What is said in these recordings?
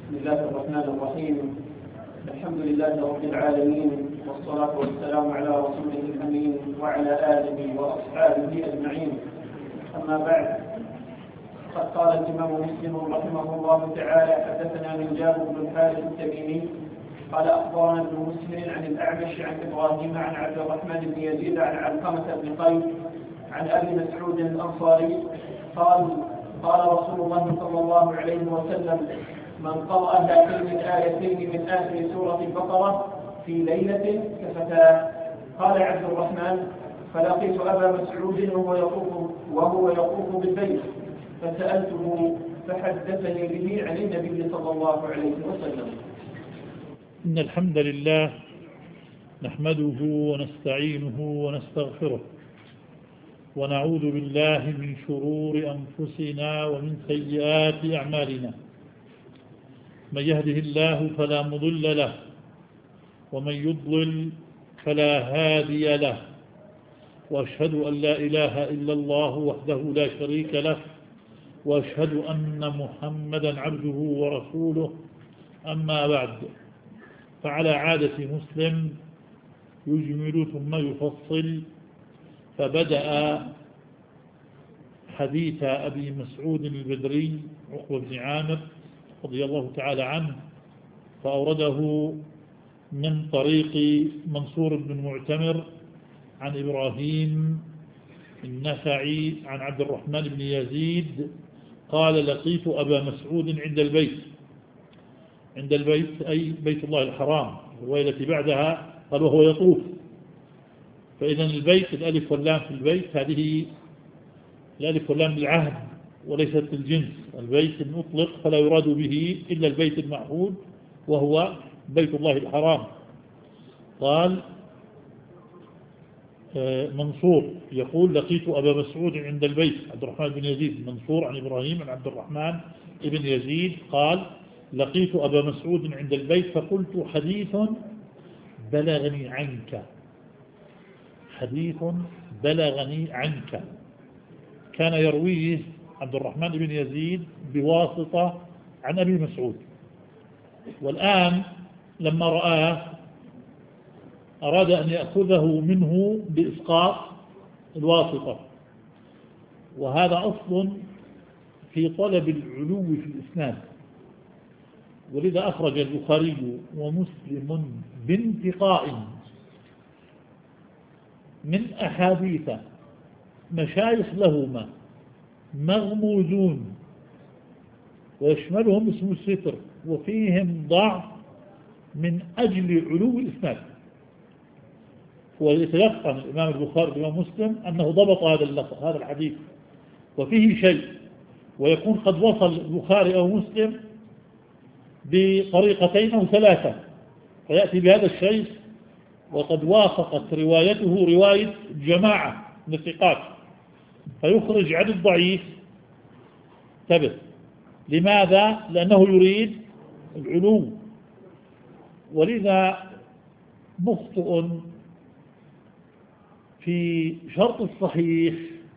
بسم الله الرحمن الرحيم. الحمد لله رب العالمين، والصلاة والسلام على رسوله الأمين وعلى آله وأصحابه أجمعين. أما بعد، قد قال الإمام مسلم رحمه الله تعالى: حدثنا من جابر بن الحارث التميمي قال أخبرنا ابن مسلم عن الأعمش عن إبراهيم عن عبد الرحمن بن يزيد عن علقمة بن قيس عن أبي مسعود الأنصاري قال رسول الله صلى الله عليه وسلم: من قرأ هاتين الآيتين من آخر سورة البقرة في ليلة كفتاه. قال عبد الرحمن: فلقيت أبا مسعود وهو يطوف بالبيت فسألته فحدثني به عن النبي صلى الله عليه وسلم. إن الحمد لله نحمده ونستعينه ونستغفره ونعوذ بالله من شرور أنفسنا ومن سيئات أعمالنا. من يهده الله فلا مضل له ومن يضلل فلا هادي له، وأشهد أن لا إله إلا الله وحده لا شريك له، وأشهد أن محمدا عبده ورسوله. أما بعد، فعلى عادة مسلم يجمل ثم يفصل، فبدأ حديث أبي مسعود البدري عقبة بن عامر رضي الله تعالى عنه، فأورده من طريق منصور بن معتمر عن إبراهيم النخعي عن عبد الرحمن بن يزيد قال: لقيت أبا مسعود عند البيت أي بيت الله الحرام. الرواية التي بعدها قال وهو يطوف، فإذا البيت الألف واللام في البيت هذه الألف واللام للعهد وليست للجنس. البيت المطلق فلا يراد به إلا البيت المعهود وهو بيت الله الحرام. قال منصور يقول: لقيت أبا مسعود عند البيت، عبد الرحمن بن يزيد. منصور عن إبراهيم عن عبد الرحمن بن يزيد قال: لقيت أبا مسعود عند البيت فقلت: حديث بلغني عنك، حديث بلغني عنك. كان يرويه عبد الرحمن بن يزيد بواسطة عن أبي مسعود، والآن لما رآه أراد أن يأخذه منه بإسقاط الواسطة، وهذا أصل في طلب العلو في الإسناد. ولذا أخرج البخاري ومسلم بانتقاء من أحاديث مشايخ لهما مغموزون ويشملهم اسم الستر وفيهم ضعف من أجل علو الإسناد. ويتيقن الإمام البخاري والإمام مسلم أنه ضبط هذا الحديث وفيه شيء، ويكون قد وصل البخاري أو مسلم بطريقتين أو ثلاثة، فيأتي بهذا الشيء وقد وافقت روايته رواية جماعة من الثقات، فيخرج عدد ضعيف. انتبه، لماذا؟ لأنه يريد العلو. ولذا مخطئ في شرط الصحيح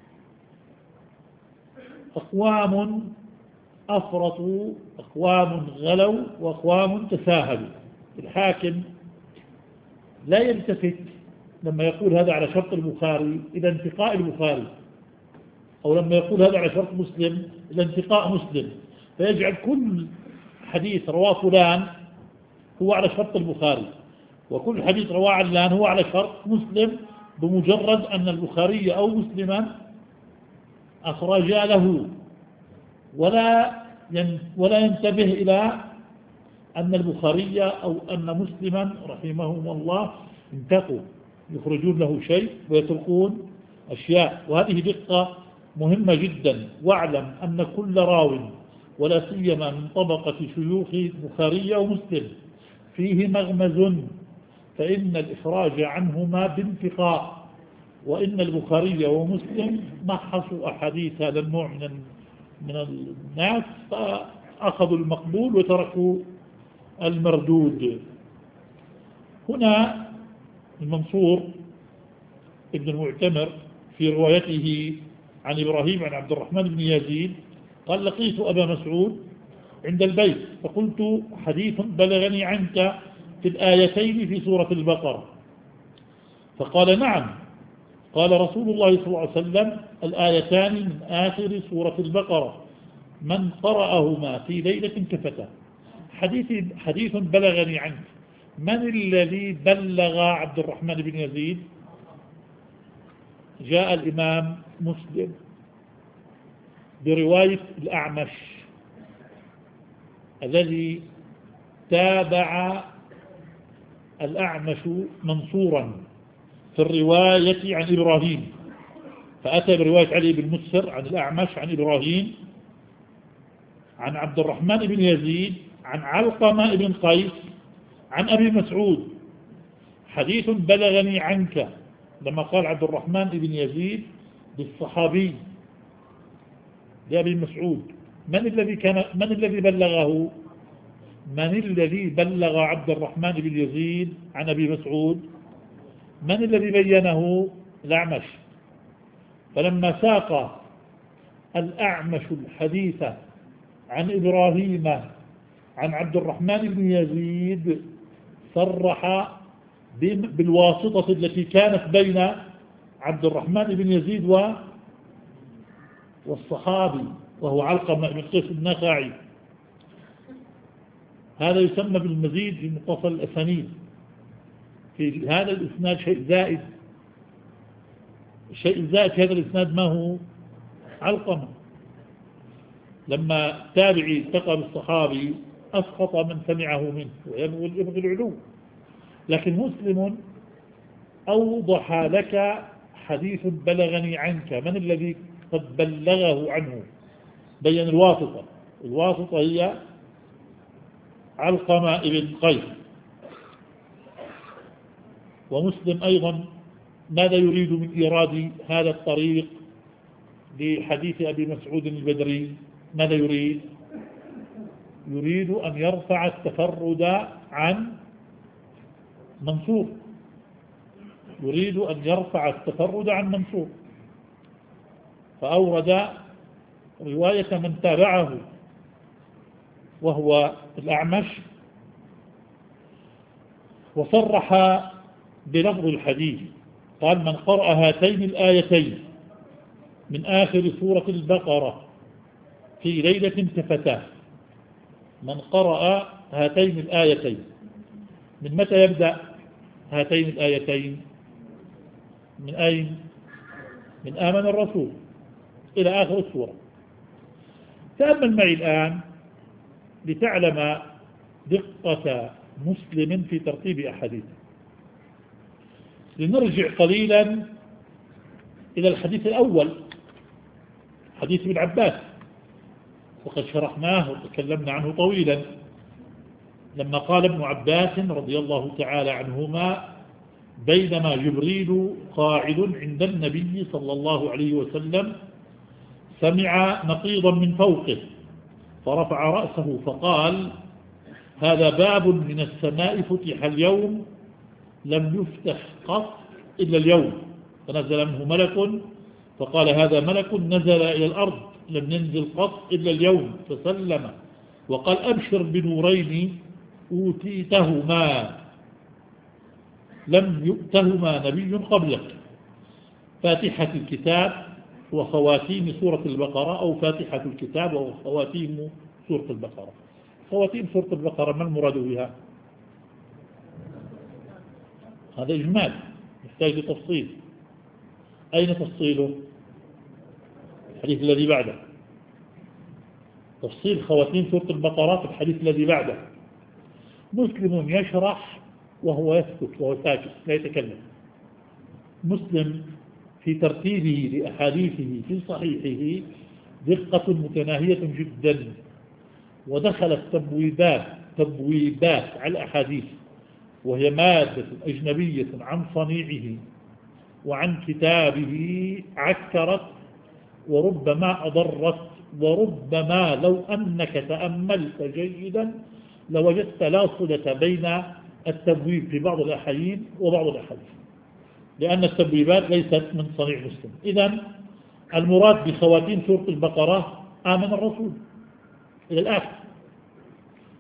أقوام أفرطوا، أقوام غلوا، وأقوام تساهلوا. الحاكم لا يلتفت لما يقول هذا على شرط البخاري إلى انتقاء البخاري، أو لما يقول هذا على شرط مسلم إلى انتقاء مسلم، فيجعل كل حديث رواه فلان هو على شرط البخاري، وكل حديث رواه علان هو على شرط مسلم، بمجرد أن البخاري أو مسلما أخرجا له، ولا ينتبه إلى أن البخاري أو أن مسلما رحمهم الله انتقوا، يخرجون له شيء ويتركون أشياء. وهذه دقة مهمة جدا. واعلم أن كل راو ولا سيما من طبقة شيوخ البخاري ومسلم فيه مغمز، فإن الإخراج عنهما بانتقاء، وإن البخاري ومسلم محصوا أحاديث هذا النوع من الناس، فأخذوا المقبول وتركوا المردود. هنا المنصور ابن المعتمر في روايته عن إبراهيم عن عبد الرحمن بن يزيد قال: لقيت أبا مسعود عند البيت، فقلت حديث بلغني عنك في الآيتين في سورة البقرة. فقال نعم. قال رسول الله صلى الله عليه وسلم الآيتان من آخر سورة البقرة من قرأهما في ليلة كفتاه. حديث بلغني عنك، من الذي بلغ عبد الرحمن بن يزيد؟ جاء الإمام مسلم برواية الأعمش الذي تابع الأعمش منصورا في الرواية عن إبراهيم، فأتى برواية علي بن مسر عن الأعمش عن إبراهيم عن عبد الرحمن بن يزيد عن علقمة بن قيس عن أبي مسعود. حديث بلغني عنك، لما قال عبد الرحمن بن يزيد بالصحابي لأبي مسعود، من الذي بلغه؟ من الذي بلغ عبد الرحمن بن يزيد عن أبي مسعود؟ من الذي بينه؟ الأعمش. فلما ساق الأعمش الحديث عن إبراهيم عن عبد الرحمن بن يزيد صرح بالواسطة التي كانت بين عبد الرحمن بن يزيد والصحابي وهو علقمة بن قيس النخعي. هذا يسمى بالمزيد في متصل الأسانيد. في هذا الإسناد شيء زائد. الشيء الزائد في هذا الإسناد ما هو؟ علقمة. لما تابعي التقى بالصحابي أسقط من سمعه منه ويبغي العلو. لكن مسلم أوضح لك حديث بلغني عنك، من الذي قد بلغه عنه؟ بين الواسطة هي علقمة بن قيس. ومسلم أيضا ماذا يريد من إيراد هذا الطريق لحديث أبي مسعود البدري؟ ماذا يريد؟ يريد أن يرفع التفرد عن منصور، يريد أن يرفع التفرد عن منصور، فأورد رواية من تابعه وهو الأعمش، وصرح بلفظ الحديث. قال من قرأ هاتين الآيتين من آخر سورة البقرة في ليلة كفتاه. من قرأ هاتين الآيتين، من متى يبدأ هاتين الآيتين؟ من أين؟ من آمن الرسول إلى آخر السورة. تأمل معي الآن لتعلم دقة مسلم في ترتيب أحاديثه. لنرجع قليلا إلى الحديث الأول، حديث ابن عباس، وقد شرحناه وتكلمنا عنه طويلا. لما قال ابن عباس رضي الله تعالى عنهما بينما جبريل قاعد عند النبي صلى الله عليه وسلم سمع نقيضا من فوقه فرفع رأسه فقال هذا باب من السماء فتح اليوم لم يفتح قط إلا اليوم. فنزل منه ملك فقال هذا ملك نزل إلى الأرض لم ينزل قط إلا اليوم، فسلم وقال أبشر بنورين أوتيتهما لم يؤتهما نبي قبلك، فاتحة الكتاب وخواتيم سورة البقرة، أو فاتحة الكتاب وخواتيم سورة البقرة. خواتيم سورة البقرة ما المراد بها؟ هذا إجمال يحتاج لتفصيل. أين تفصيله؟ الحديث الذي بعده. تفصيل خواتيم سورة البقرة في الحديث الذي بعده. مسلم يشرح وهو يسكت وهو ساكت لا يتكلم. مسلم في ترتيبه لأحاديثه في صحيحه دقة متناهية جدا، ودخلت تبويبات على الأحاديث، وهي مادة أجنبية عن صنيعه وعن كتابه عكرت وربما أضرت، وربما لو أنك تأملت جيدا لوجدت لا صلة بين التبويب في بعض الأحاديث وبعض الأحاديث، لأن التبويبات ليست من صنيع مسلم. إذن المراد بخواتيم سورة البقرة آمن الرسول إلى الآخر.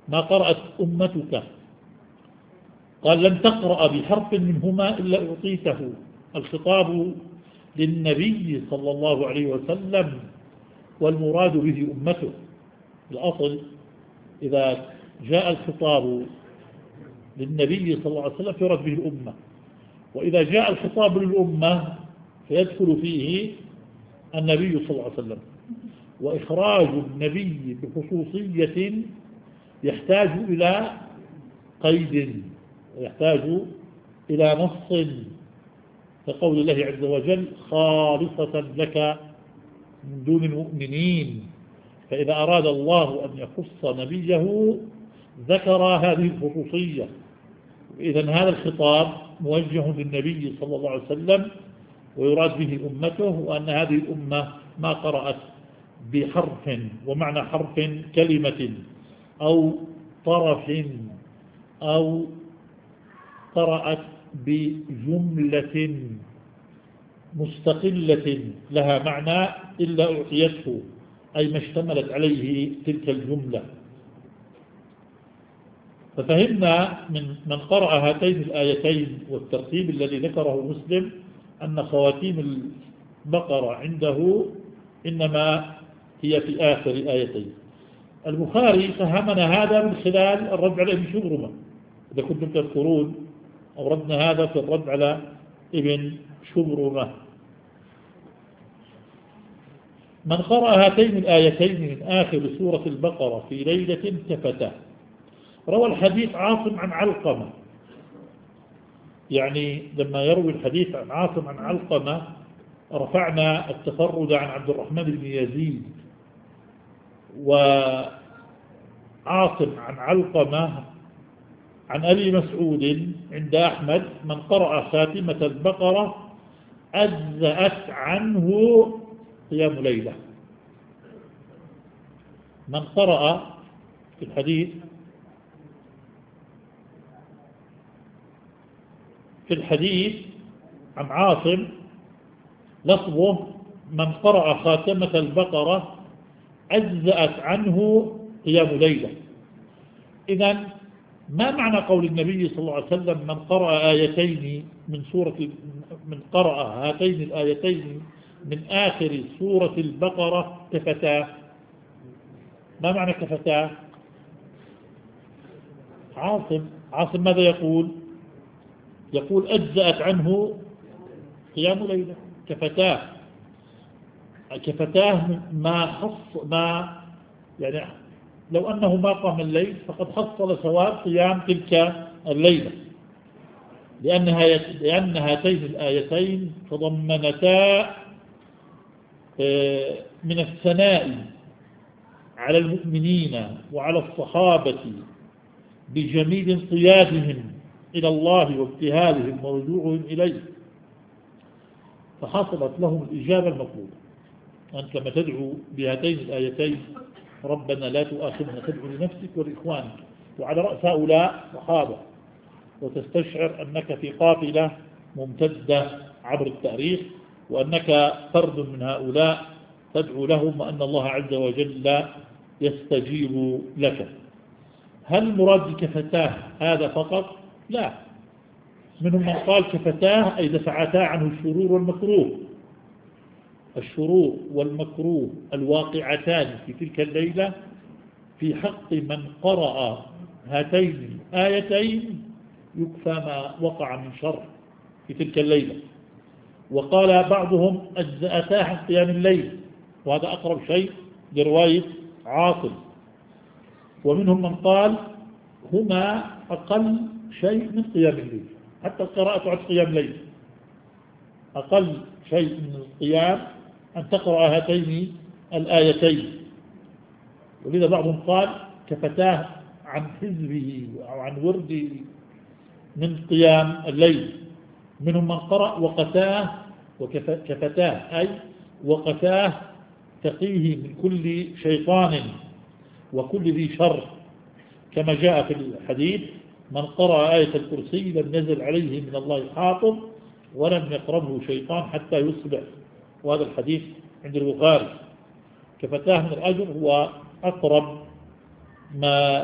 ما قرأت أمتك. قال لن تقرأ بحرف منهما إلا أعطيته. الخطاب للنبي صلى الله عليه وسلم والمراد به أمته. الأصل إذا جاء الخطاب للنبي صلى الله عليه وسلم يراد به الأمة، وإذا جاء الخطاب للأمة فيدخل فيه النبي صلى الله عليه وسلم. وإخراج النبي بخصوصية يحتاج إلى قيد ويحتاج إلى نص، كقول الله عز وجل خالصة لك من دون المؤمنين. فإذا أراد الله أن يخص نبيه ذكر هذه الخصوصية. إذن هذا الخطاب موجه للنبي صلى الله عليه وسلم ويراد به أمته، وأن هذه الأمة ما قرأت بحرف، ومعنى حرف كلمة أو طرف، أو قرأت بجملة مستقلة لها معنى إلا أعطيته، أي ما اشتملت عليه تلك الجملة. ففهمنا من قرأ هاتين الآيتين والترتيب الذي ذكره مسلم أن خواتيم البقرة عنده إنما هي في آخر آيتين. البخاري فهمنا هذا من خلال الرد على ابن شبرمة، إذا كنتم تذكرون أوردنا هذا في الرد على ابن شبرمة. من قرأ هاتين الآيتين من آخر سورة البقرة في ليلة كفته. روى الحديث عاصم عن علقمة، يعني لما يروي الحديث عن عاصم عن علقمة رفعنا التفرد عن عبد الرحمن بن يزيد، وعاصم عن علقمة عن أبي مسعود عند أحمد من قرأ خاتمة البقرة أجزأت عنه قيام ليلة. من قرأ في الحديث عن عاصم لفظه من قرأ خاتمة البقرة أجزأت عنه قيام ليلة. إذن ما معنى قول النبي صلى الله عليه وسلم من قرأ آيتين من قرأ هاتين الآيتين من آخر سورة البقرة كفتاه؟ ما معنى كفتاه؟ عاصم ماذا يقول؟ يقول أجزأت عنه قيام ليلة. كفتاه ما يعني لو أنه ما قام الليل فقد حصل ثواب قيام تلك الليلة، لأن هاتين الآيتين تضمنتا من الثناء على المؤمنين وعلى الصحابة بجميل انقيادهم إلى الله وابتهالهم ورجوعهم إليه، فحصلت لهم الإجابة المطلوبة. أنت لما تدعو بهاتين الآيتين ربنا لا تؤاخذنا تدعو لنفسك ولإخوانك وعلى رأس هؤلاء صحابة، وتستشعر أنك في قافلة ممتدة عبر التاريخ، وأنك فرد من هؤلاء تدعو لهم، وأن الله عز وجل يستجيب لك. هل المراد بكفتاه هذا فقط؟ لا، منهم من قال كفتاه أي دفعتا عنه الشرور والمكروه. الشرور والمكروه الواقعتان في تلك الليلة في حق من قرأ هاتين الآيتين يكفى ما وقع من شر في تلك الليلة. وقال بعضهم أجزأتا عن قيام الليل، وهذا أقرب شيء لرواية عاصم. ومنهم من قال هما أقل شيء من قيام الليل، حتى القراءة عن قيام الليل أقل شيء من القيام أن تقرأ هاتين الآيتين. ولذا بعضهم قال كفتاه عن حزبه أو عن ورده من قيام الليل. منهم من قرأ وقتاه وكفتاه أي وقتاه تقيه من كل شيطان وكل ذي شر، كما جاء في الحديث من قرأ آية الكرسي لم ينزل عليه من الله حافظ ولم يقربه شيطان حتى يصبح، وهذا الحديث عند البخاري. كفتاه من الأجر هو أقرب ما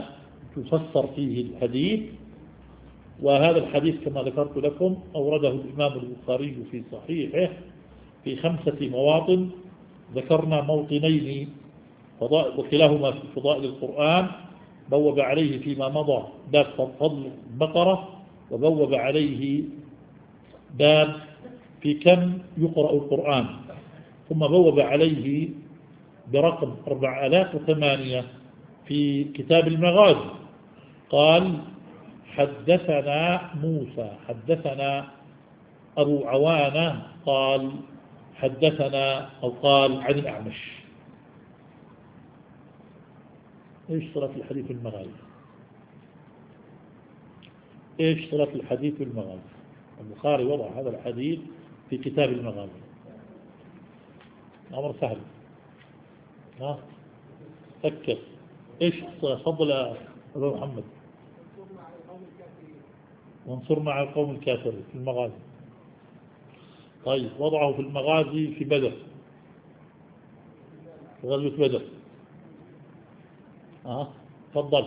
تفسر فيه الحديث. وهذا الحديث كما ذكرت لكم أورده الإمام البخاري في صحيحه في 5 مواطن، ذكرنا موطنين وكلاهما في فضائل القرآن. بوب عليه فيما مضى باب فضل البقرة، وبوب عليه باب في كم يقرأ القرآن، ثم بوب عليه برقم 4008 في كتاب المغازي. قال حدثنا موسى حدثنا أبو عوانة قال حدثنا أو قال عن الأعمش. إيش صلة الحديث في المغازي؟ إيش صلة الحديث في المغازي؟ البخاري وضع هذا الحديث في كتاب المغازي. أمر سهل. فكر إيش فضل أبو محمد؟ وانصرنا على القوم الكافرين في المغازي. طيب وضعه في المغازي في بدر، في غزوة بدر. تفضل.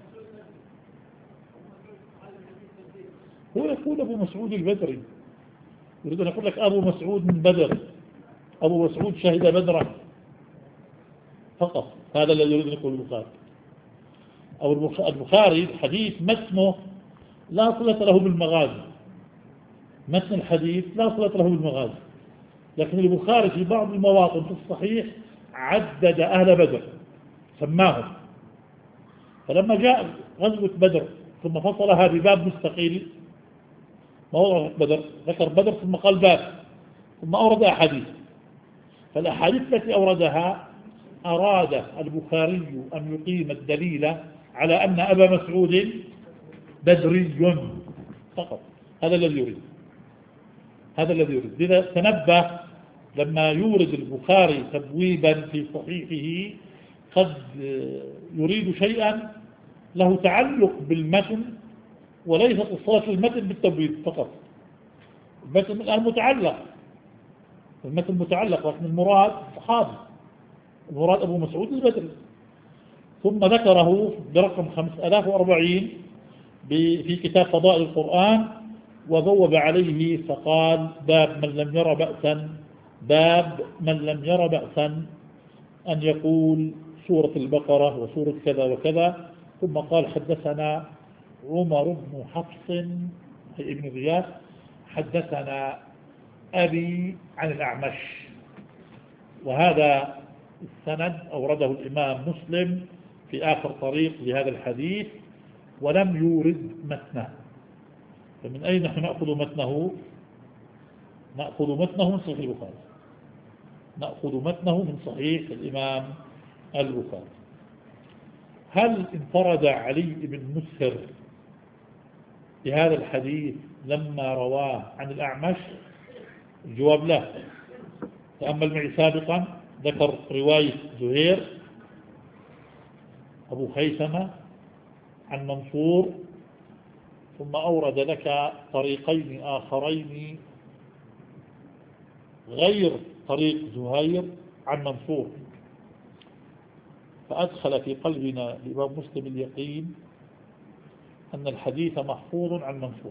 هو يقول أبو مسعود البدري، يريد أن يقول لك أبو مسعود من بدر، أبو مسعود شهد بدرا فقط. هذا الذي يريد أن يقول البخاري. أو البخاري الحديث متنه لا صلة له بالمغازي، متن الحديث لا صلة له بالمغازي، لكن البخاري في بعض المواطن في الصحيح عدد أهل بدر سماهم. فلما جاء غزوة بدر ثم فصلها بباب مستقيل، موضوع بدر ذكر بدر ثم قال باب، ثم أورد أحاديث. فالأحاديث التي أوردها أراد البخاري أن يقيم الدليل على أن أبا مسعود بدري فقط. هذا الذي يريد، هذا الذي يريد. لذا تنبه لما يورد البخاري تبويبا في صحيحه قد يريد شيئا له تعلق بالمتن وليس اتصالة المتن بالتبويب فقط. المتن الآن متعلق، المتن متعلق، لكن المراد صحابي، المراد أبو مسعود البدري. ثم ذكره برقم 5040 في كتاب فضائل القرآن، وبوب عليه فقال باب من لم ير بأسا، باب من لم ير بأسا أن يقول سورة البقرة وسورة كذا وكذا. ثم قال حدثنا عمر بن حفص ابن غياث حدثنا أبي عن الأعمش. وهذا السند أورده الإمام مسلم في آخر طريق لهذا الحديث ولم يورد متنه. فمن أين نحن نأخذ متنه؟ نأخذ متنه من صحيح البخاري، نأخذ متنه من صحيح الإمام البخاري. هل انفرد علي بن مسهر بهذا الحديث لما رواه عن الأعمش؟ الجواب لا. تأمل معي سابقا ذكر رواية زهير أبو خيثمة عن منصور، ثم أورد لك طريقين آخرين غير طريق زهير عن منصور، فأدخل في قلبنا الإمام مسلم اليقين أن الحديث محفوظ عن منصور،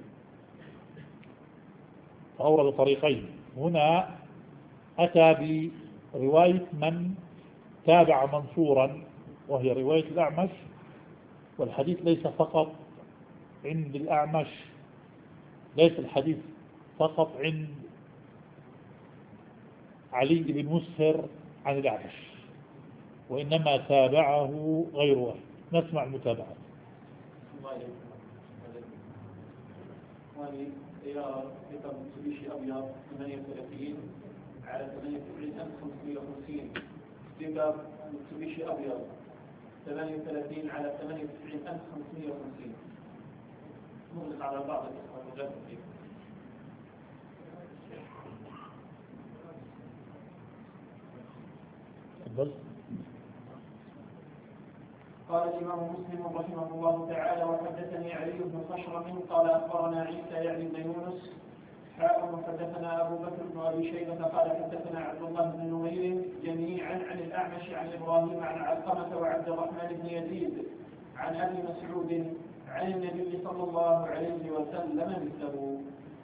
فأورد طريقين. هنا أتى برواية من تابع منصورا وهي رواية الأعمش، والحديث ليس فقط عند الأعمش، ليس الحديث فقط عند علي بن مسهر عن الأعمش، وإنما تابعه غير واحد. نسمع المتابعة. هذه سيارة رقم متسوبيشي أبيض 38 على 98550. رقم متسوبيشي أبيض 38 على 98550. نغلق على بعض الإخوان. قال الإمام مسلم رحمه الله تعالى: وحدثني علي بن خشرم قال أخبرنا عيسى يعني بن يونس وحدثنا أبو بكر بن أبي شيبة قال حدثنا عبد الله بن نمير جميعا عن الأعمش عن إبراهيم عن علقمة وعبد الرحمن بن يزيد عن أبي مسعود عن النبي صلى الله عليه وسلم مثله.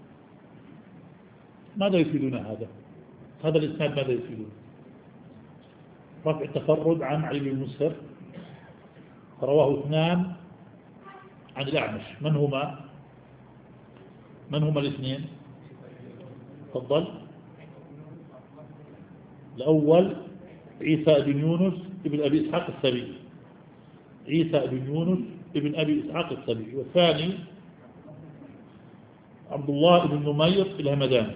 ماذا يفيدنا هذا الإسناد ماذا يفيدنا؟ رفع التفرد عن علي بن مسهر، رواه اثنان عن الأعمش. من هما الاثنين؟ تفضل. الأول عيسى بن يونس ابن أبي إسحاق السبيعي، عيسى بن يونس ابن أبي إسحاق السبيعي. والثاني عبد الله بن نمير الهمداني.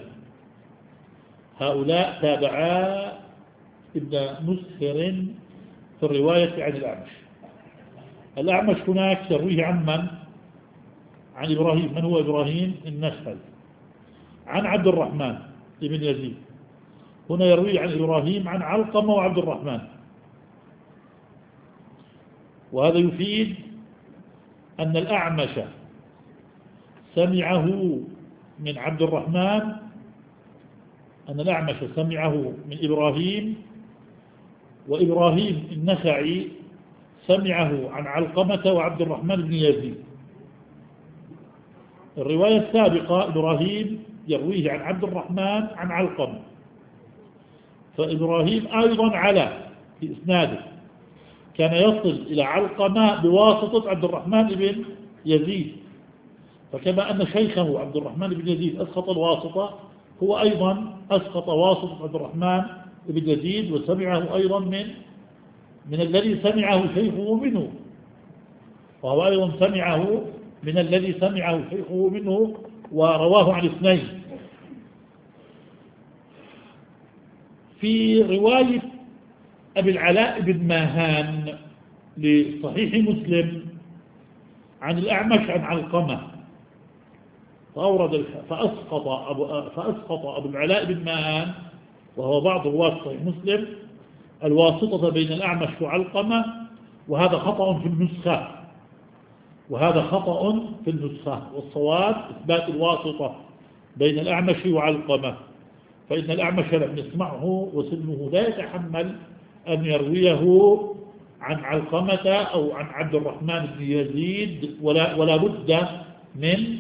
هؤلاء تابعا ابن مسهر في الرواية عن الأعمش. الأعمش هناك يرويه عن من؟ عن إبراهيم. من هو إبراهيم؟ النخعي. عن عبد الرحمن بن يزيد. هنا يروي عن إبراهيم عن علقمة وعبد الرحمن. وهذا يفيد أن الأعمش سمعه من عبد الرحمن، أن الأعمش سمعه من إبراهيم، وإبراهيم النخعي سمعه عن علقمة وعبد الرحمن بن يزيد. الرواية السابقة إبراهيم يرويه عن عبد الرحمن عن علقمة، فإبراهيم أيضا على في إسناده، كان يصل إلى علقمة بواسطة عبد الرحمن بن يزيد. فكما أن شيخه عبد الرحمن بن يزيد أسقط الواسطة، هو أيضا أسقط واسطة عبد الرحمن بن يزيد، وسمعه أيضا من الذي سمعه شيخه منه، وهو أيضا سمعه من الذي سمعه شيخه منه ورواه عن اثنين. في رواية أبي العلاء بن ماهان لصحيح مسلم عن الأعمش عن علقمة، فأسقط أبو العلاء بن ماهان وهو بعض رواة صحيح مسلم الواسطة بين الأعمش وعلقمة، وهذا خطأ في النسخة، والصواب إثبات الواسطة بين الأعمش وعلقمة، فإن الأعمش لم يسمعه وسنه لا يتحمل أن يرويه عن علقمة أو عن عبد الرحمن بن يزيد، ولا بد من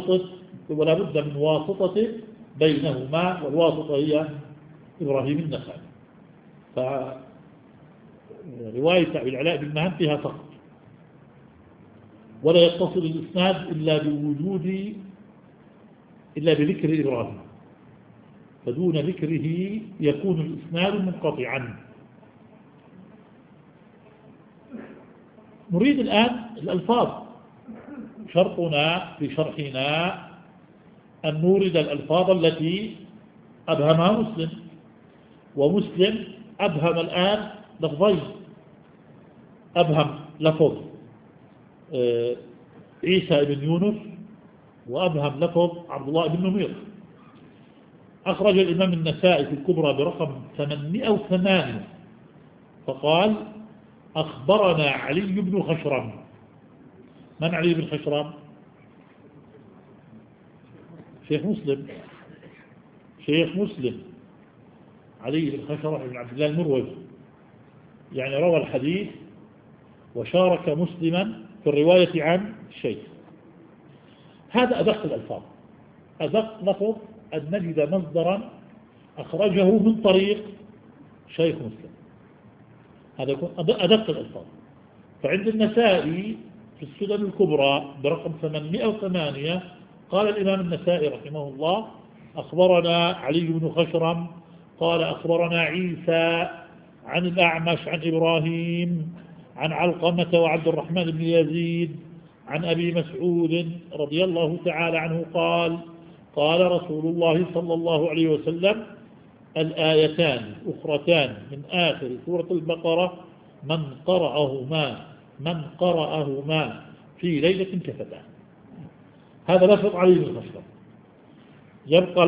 واسطة بينهما، والواسطة هي إبراهيم النخعي. فرواية أبي العلاء بن ماهان فيها سقط، ولا يتصل الإسناد إلا بذكر إبراهيم، فدون ذكره يكون الإسناد منقطعا. نريد الآن الألفاظ. شرطنا في شرحنا أن نورد الألفاظ التي أبهمها مسلم، ومسلم أبهم الآن لفظين، أبهم لفظ عيسى بن يونس، وأبهم لفظ عبد الله بن نمير. أخرج الإمام النسائي في الكبرى برقم 808 فقال: أخبرنا علي بن خشرم. من علي بن خشرم؟ شيخ مسلم علي بن خشرم بن عبد الله المروزي، يعني روى الحديث وشارك مسلما في الرواية عن الشيخ. هذا أدق الألفاظ. أدق لفظ أن نجد مصدرا أخرجه من طريق شيخ مسلم، هذا يكون أدق الألفاظ. فعند النسائي في السنن الكبرى برقم 808 قال الإمام النسائي رحمه الله: أخبرنا علي بن خشرم قال أخبرنا عيسى عن الأعمش عن إبراهيم عن علقمة وعبد الرحمن بن يزيد عن أبي مسعود رضي الله تعالى عنه قال: قال رسول الله صلى الله عليه وسلم: الآيتان الأخرتان من آخر سورة البقرة من قرأهما في ليلة كفتان. هذا لفظ علي بن خشرم. يبقى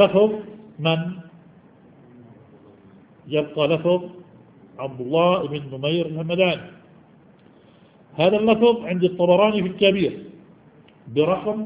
لفظ عبد الله بن نمير الهمداني. هذا اللفظ عند الطبراني في الكبير برقم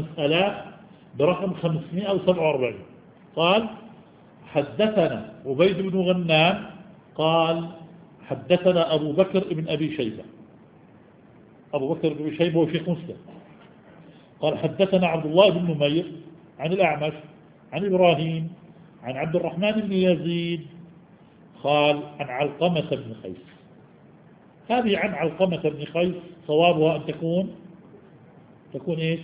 547 قال: حدثنا عبيد بن غنام قال: حدثنا أبو بكر بن أبي شيبة. أبو بكر بن أبي شيبة هو شيخ مسلم. قال حدثنا عبد الله بن نمير عن الأعمش عن إبراهيم عن عبد الرحمن بن يزيد قال عن علقمة بن قيس. هذه عن علقمة بن قيس صوابها أن تكون إيش؟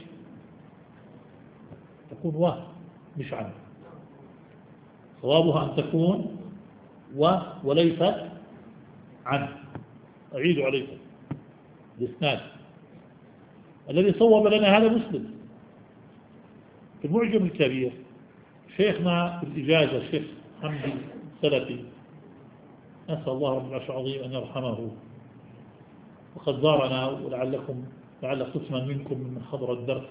تكون مش عن. صوابها أن تكون وليست عن. أعيد عليكم الإسناد الذي صوب لنا هذا مسلم. في المعجم الكبير شيخنا بالإجازة الشيخ حمدي السلفي، نسأل الله رب العرش العظيم أن يرحمه، وقد زارنا لعل قسما منكم من حضر الدرس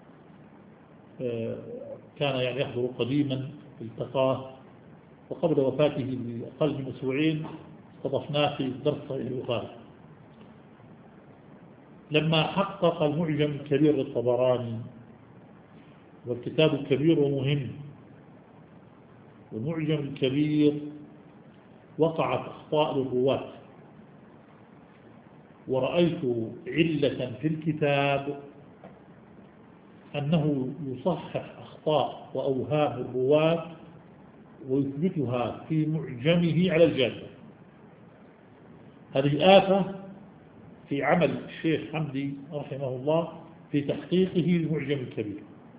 كان يعني يحضر قديما في التقاه، وقبل وفاته بأقل من أسبوعين استضفناه في الدرس البخاري. لما حقق المعجم الكبير للطبراني، والكتاب الكبير ومهم، والمعجم الكبير وقعت أخطاء للرواة، ورأيت علة في الكتاب أنه يصحح أخطاء وأوهام الرواة ويثبتها في معجمه على الجادة. هذه آفة في عمل الشيخ حمدي رحمه الله في تحقيقه للمعجم الكبير.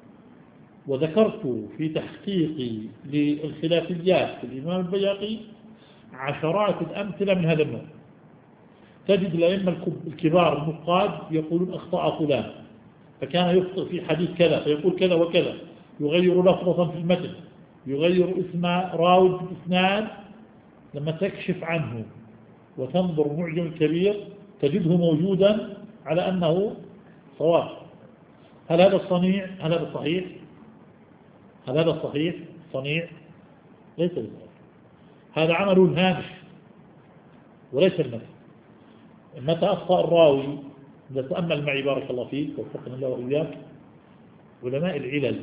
وذكرت في تحقيقي للخلافيات في الإمام البيهقي عشرات الأمثلة من هذا النوع. تجد الأئمة الكبار النقاد يقولون أخطأ فلان فكان يخطئ في حديث كذا فيقول كذا وكذا، يغير لفظة في المتن، يغير اسم راوي في الإسناد. لما تكشف عنه وتنظر معجم الكبير تجده موجودا على أنه صواب. هل هذا الصنيع؟ هل هذا صحيح؟ هل هذا صحيح؟ صنيع؟ ليس بصحيح. هذا عمل هامش وليس المثل. متى أخطأ الراوي، إذا تأمل معي بارك الله فيك وفقنا الله وإياك، علماء العلل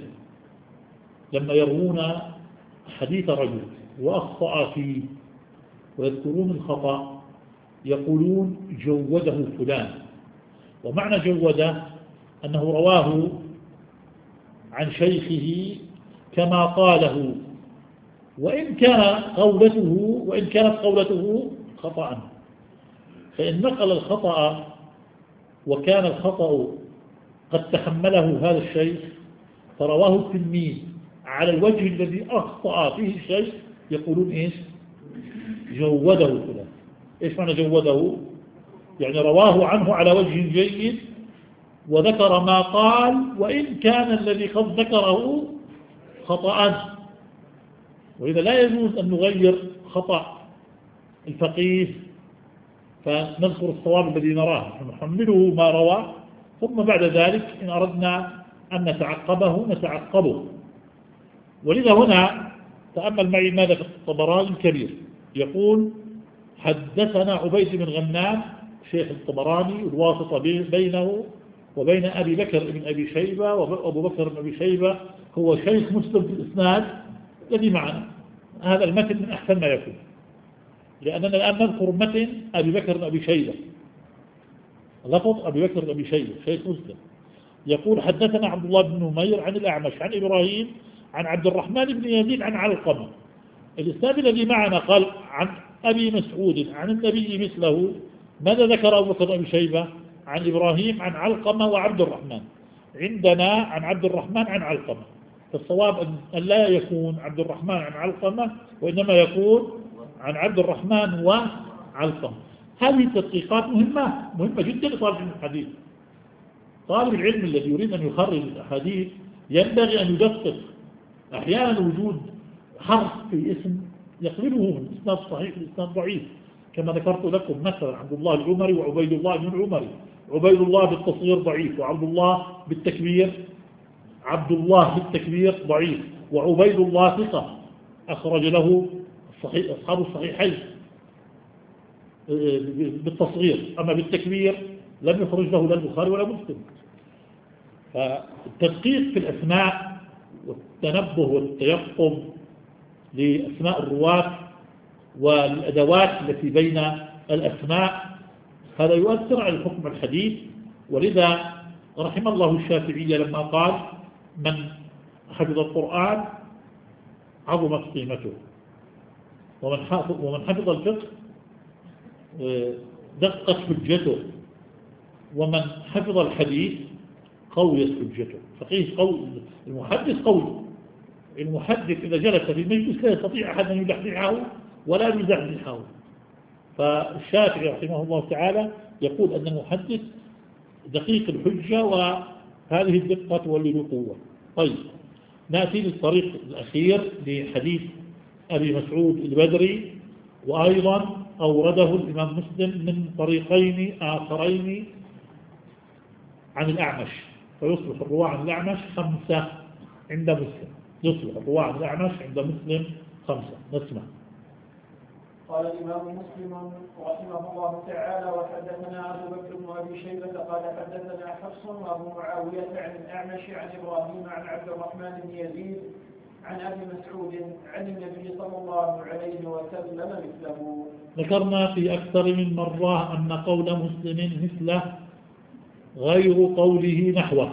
لما يروون حديث رجل وأخطأ فيه ويذكرون الخطأ يقولون جوده فلان. ومعنى جوده أنه رواه عن شيخه كما قاله، وإن كانت قولته خطأ. فإن نقل الخطأ وكان الخطأ قد تحمله هذا الشيخ فرواه التلميذ على الوجه الذي أخطأ فيه الشيخ يقولون إيش؟ جوده فلان. إيش معنى جوده؟ يعني رواه عنه على وجه جيد وذكر ما قال وإن كان الذي قد ذكره خطأ. وإذا لا يجوز أن نغير خطأ الفقيه فنذكر الصواب الذي نراه، نحمله ما روى، ثم بعد ذلك إن أردنا أن نتعقبه. ولذا هنا تأمل معي ماذا في الطبراني الكبير. يقول حدثنا عبيد بن غنام شيخ الطبراني، الواسطة بينه وبين أبي بكر بن أبي شيبة، وأبو بكر بن أبي شيبة هو شيخ مسلم في الإسناد الذي معنا. هذا المتن من أحسن ما يكون، لأننا الآن نذكر متن أبي بكر بن أبي شيبة، لفظ أبي بكر بن أبي شيبة شيخ مسلم. يقول حدثنا عبد الله بن نمير عن الأعمش عن إبراهيم عن عبد الرحمن بن يزيد عن علقمة. الإسناد الذي معنا قال عن أبي مسعود عن النبي مثله. ماذا ذكر أبو بكر بن أبي شيبة؟ عن إبراهيم عن علقمة وعبد الرحمن. عندنا عن عبد الرحمن عن علقمة. فالصواب أن لا يكون عبد الرحمن عن علقمة، وإنما يكون عن عبد الرحمن وعلقمة. هذه التدقيقات مهمة جدا لطالب الحديث. طالب العلم الذي يريد أن يخرج الأحاديث ينبغي أن يدقق. أحيانا وجود حرف في اسم يقلبه من إسناد صحيح لإسناد ضعيف، كما ذكرت لكم مثلا عبد الله العمري وعبيد الله بن العمري. عبيد الله بالتصغير ضعيف، وعبد الله بالتكبير ضعيف، وعبيد الله ثقة أخرج له أصحاب الصحيحين بالتصغير، أما بالتكبير لم يخرج له لا البخاري ولا مسلم. فالتدقيق في الأسماء والتنبه والتيقظ لأسماء الرواة والأدوات التي بين الأسماء هذا يؤثر على الحكم الحديث ولذا رحم الله الشافعي لما قال من حفظ القرآن عظمت قيمته، ومن حفظ الفقه دقت حجته، ومن حفظ الحديث قويت حجته. فقيه قوي، المحدث قوي. المحدث إذا جلس في المجلس لا يستطيع أحد أن يلحلحه ولا يزحزحه. فالشافعي رحمه الله تعالى يقول أن المحدث دقيق الحجة، وهذه الدقة تولي القوة. طيب، نأتي للطريق الأخير لحديث أبي مسعود البدري، وأيضا أورده الإمام مسلم من طريقين آخرين عن الأعمش، فيصبح الرواة عن الأعمش 5 عند مسلم. يصبح الرواة عن الأعمش عند مسلم 5. نسمع. قال الإمام مسلم رحمه الله تعالى: وحدثنا أبو بكر بن أبي شيبة قال حدثنا حفص وأبو معاوية عن الأعمش عن إبراهيم عن عبد الرحمن بن يزيد عن أبي مسعود عن النبي صلى الله عليه وسلم مثله. ذكرنا في أكثر من مرة أن قول مسلم مثله غير قوله نحوه،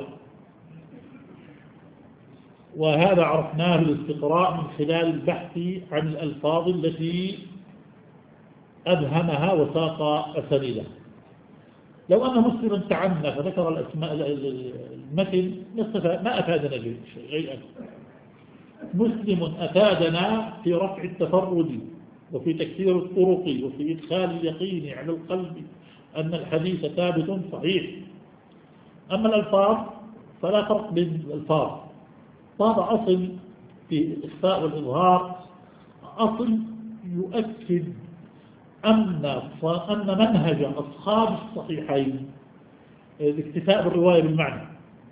وهذا عرفناه الاستقراء من خلال البحث عن الألفاظ التي أبهمها وساق أسانيدها. لو أن مسلما تعنى فذكر الأسماء المتن ما أفادنا شيئا. مسلم أفادنا في رفع التفرد وفي تكثير الطرق وفي إدخال اليقين على القلب أن الحديث ثابت صحيح. أما الألفاظ فلا فرق بين الألفاظ. هذا أصل في الإخفاء والإظهار، أصل يؤكد أن منهج أصحاب الصحيحين الاكتفاء بالرواية بالمعنى.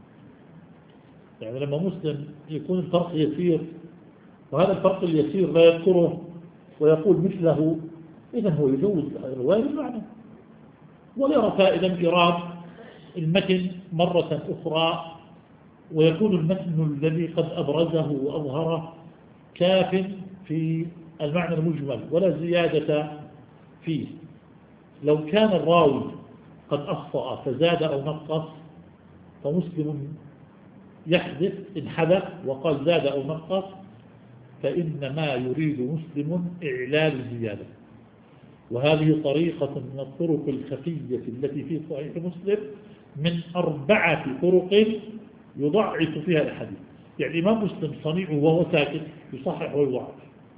يعني لما مسلم يكون الفرق يسير، وهذا الفرق اليسير لا يذكره ويقول مثله، إذن هو يجوز الرواية بالمعنى، ولا فائدة من إيراد المتن مرة أخرى، ويكون المتن الذي قد أبرزه وأظهره كاف في المعنى المجمل ولا زيادة فيه. لو كان الراوي قد أخطأ فزاد أو نقص فمسلم يحدث إن حدث وقال زاد أو نقص، فإنما يريد مسلم إعلال الزيادة. وهذه طريقة من الطرق الخفية التي في صحيح مسلم من 4 طرق يضعف فيها الحديث. يعني إمام مسلم صنيعه وهو ساكت يصحح ويضعف.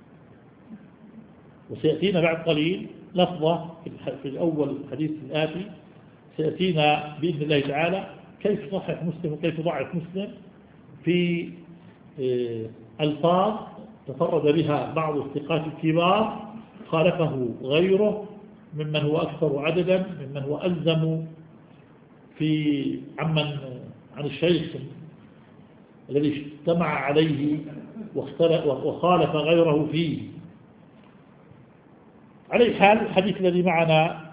وسيأتينا بعد قليل لفظة في الأول الحديث الآتي، سيأتينا بإذن الله تعالى كيف يصحح مسلم وكيف يضعف مسلم في ألفاظ تفرد بها بعض الثقات الكبار خالفه غيره ممن هو أكثر عددا، ممن هو ألزم عن الشيخ الذي اجتمع عليه وخالف غيره فيه. على أي حال، الحديث الذي معنا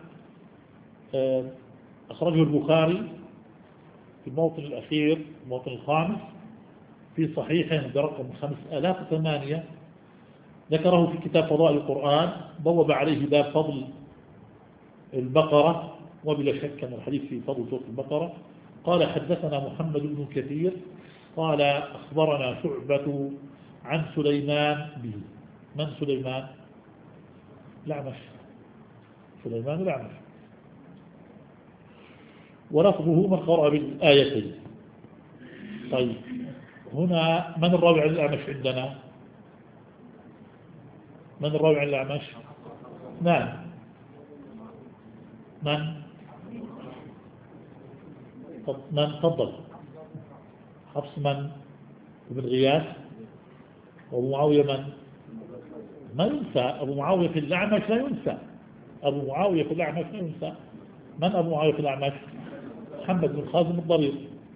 أخرجه البخاري في الموطن الأخير، الموطن الخامس في صحيحه برقم 5008، ذكره في كتاب فضائل القرآن، بوب عليه باب فضل البقرة، وبلا شك أن الحديث في فضل سورة البقرة. قال حدثنا محمد بن كثير قال أخبرنا شعبة عن سليمان به. من سليمان؟ الأعمش. سليمان الأعمش. ولفظه من قرأ بالآيتين. طيب، هنا من الراوي عن الأعمش عندنا؟ من الراوي عن الأعمش؟ نعم، من تفضل؟ حفص من؟ ابن غياث. وابو معاوية من؟ ما ينسى أبو معاوية في الأعمش، لا ينسى أبو معاوية في الأعمش، لا ينسى. من أبو معاوية في الأعمش؟ محمد بن خازم الضرير.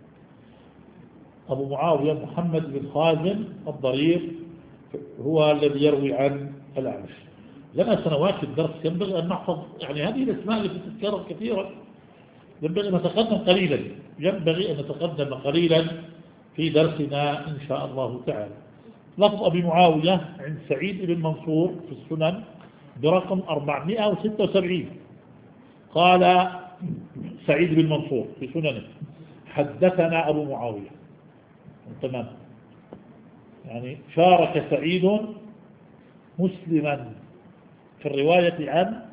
أبو معاوية محمد بن خازم الضرير هو الذي يروي عن الأعمش. لنا سنوات في الدرس ينبغي أن نحفظ يعني هذه الأسماء التي تتكرر كثيرا، ينبغي أن نتقدم قليلا في درسنا إن شاء الله تعالى. لفظ أبي معاوية عند سعيد بن منصور في السنن برقم 476 قال سعيد بن منصور في سننه حدثنا أبو معاوية. تمام، يعني شارك سعيد مسلما في الرواية عن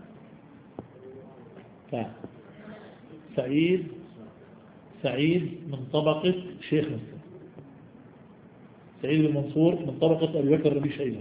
سعيد من طبقة شيخ مسلم. سعيد بن منصور من طبقة أبي بكر بن شيبة،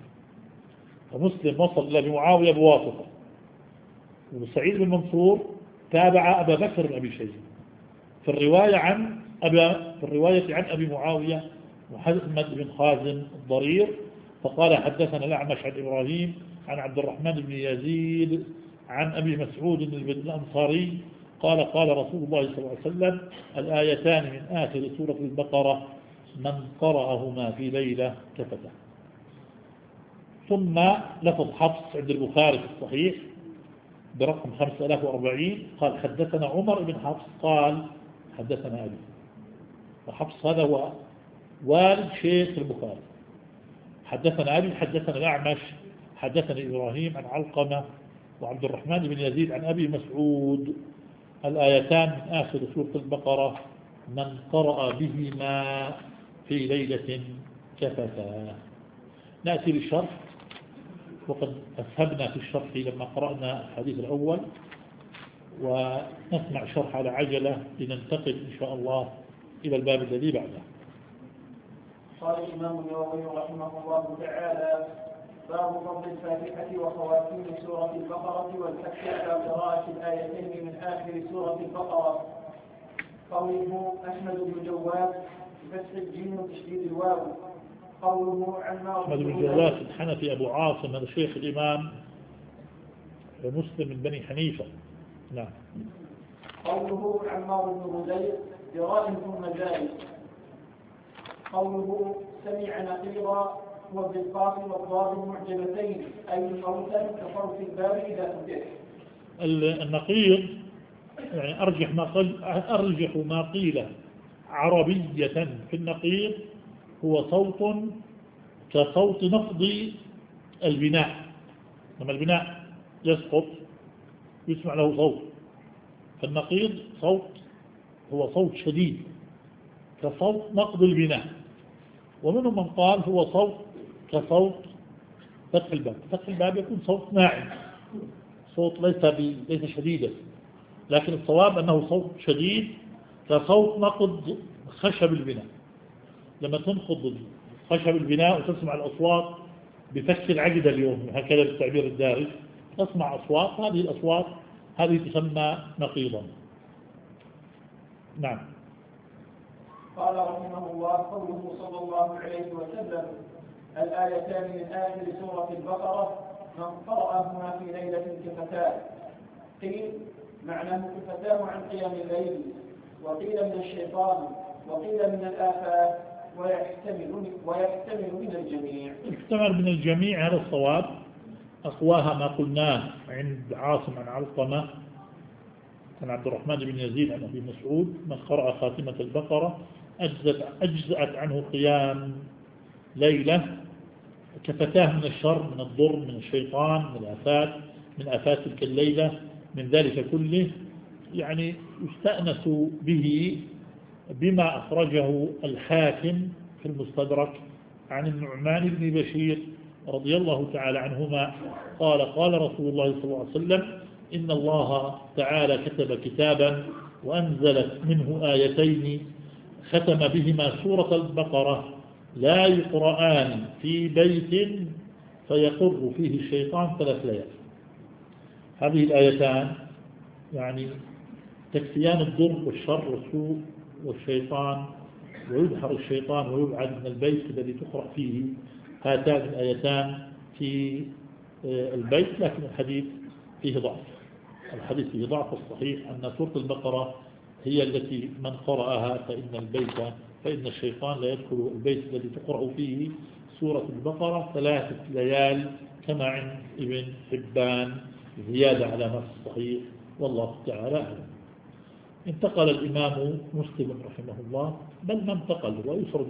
ومسلم وصل إلى معاوية بواسطة، وسعيد بن منصور تابع أبا بكر بن أبي شيبة في الرواية عن أبي معاوية محمد بن خازم الضرير، فقال حدثنا الأعمش عن إبراهيم عن عبد الرحمن بن يزيد عن أبي مسعود الأنصاري قال قال رسول الله صلى الله عليه وسلم: الآيتان من آخر سورة البقرة من قرأهما في ليلة كفته. ثم لفظ حفص عند البخاري في الصحيح برقم 5040 قال حدثنا عمر بن حفص قال حدثنا أبي. وحفص هذا هو والد شيخ البخاري. حدثنا أبي حدثنا الأعمش حدثنا إبراهيم عن علقمة وعبد الرحمن بن يزيد عن أبي مسعود: الآيتان من آخر سورة البقرة من قرأ بهما في ليلة كفتا. نأتي للشرح، وقد أسهبنا في الشرح لما قرأنا الحديث الأول، ونسمع شرح على عجلة لننتقل إن شاء الله إلى الباب الذي بعده. قال الإمام النووي رحمه الله تعالى: باب فضل الفاتحة وخواتيم سورة البقرة والحث على قراءة الآيتين من آخر سورة البقرة. قوله أحمد بن جواد بفتح الجيم وتشديد الواو. قوله عمار أحمد بن جواد الحنفي أبو عاصم هذا شيخ الإمام مسلم من بني حنيفة. نعم. قوله عمار بن غزير براء ثم زائد. قوله سمع نقيضا وبالقاف والضاد المعجبتين أي صوتا كصوت الباب إذا فتح. النقيض يعني أرجح ما قيل عربية في النقيض هو صوت كصوت نقض البناء. لما البناء يسقط يسمع له صوت، فالنقيض هو صوت شديد كصوت نقض البناء. ومنهم من قال هو صوت كصوت فتح الباب. فتح الباب يكون صوت ناعم، صوت ليس شديدا، لكن الصواب أنه صوت شديد كصوت نقض خشب البناء. لما تنقض خشب البناء وتسمع الأصوات بفك العقدة اليوم هكذا بالتعبير الدارج، تسمع أصوات، هذه الأصوات هذه تسمى نقيضا. نعم. قال رحمه الله: قوله صلى الله عليه وسلم: الآيتان من آخر سورة البقرة من قرأهما في ليلة كفتاه. قيل معناه كفتاه عن قيام الليل، وقيل من الشيطان، وقيل من الآفات، ويحتمل من الجميع. يحتمل من الجميع، هذا الصواب. أقواها ما قلناه عند عاصم عن علقمة عن عبد الرحمن بن يزيد عن أبي مسعود: من قرأ خاتمة البقرة أجزأت عنه قيام ليلة، كفتاه من الشر، من الضر، من الشيطان، من الآفات، من آفات تلك الليلة، من ذلك كله. يعني يستأنس به بما أخرجه الحاكم في المستدرك عن النعمان بن بشير رضي الله تعالى عنهما قال: قال رسول الله صلى الله عليه وسلم: إن الله تعالى كتب كتابا وأنزلت منه آيتين ختم بهما سورة البقرة لا يقرآن في بيت فيقر فيه الشيطان 3 ليال. هذه الآيتان يعني تكفيان الضر والشر والسوء والشيطان، ويدحر الشيطان ويبعد من البيت الذي تقرأ فيه هاتان الآيتان في البيت. لكن الحديث فيه ضعف. الحديث فيه ضعف. الصحيح أن سورة البقرة هي التي من قرأها فإن الشيطان لا يدخل البيت الذي تقرأ فيه سورة البقرة 3 ليال كما عند ابن حبان زيادة على نص الصحيح، والله تعالى أعلم. انتقل الإمام مسلم رحمه الله، بل ما انتقل ويسرد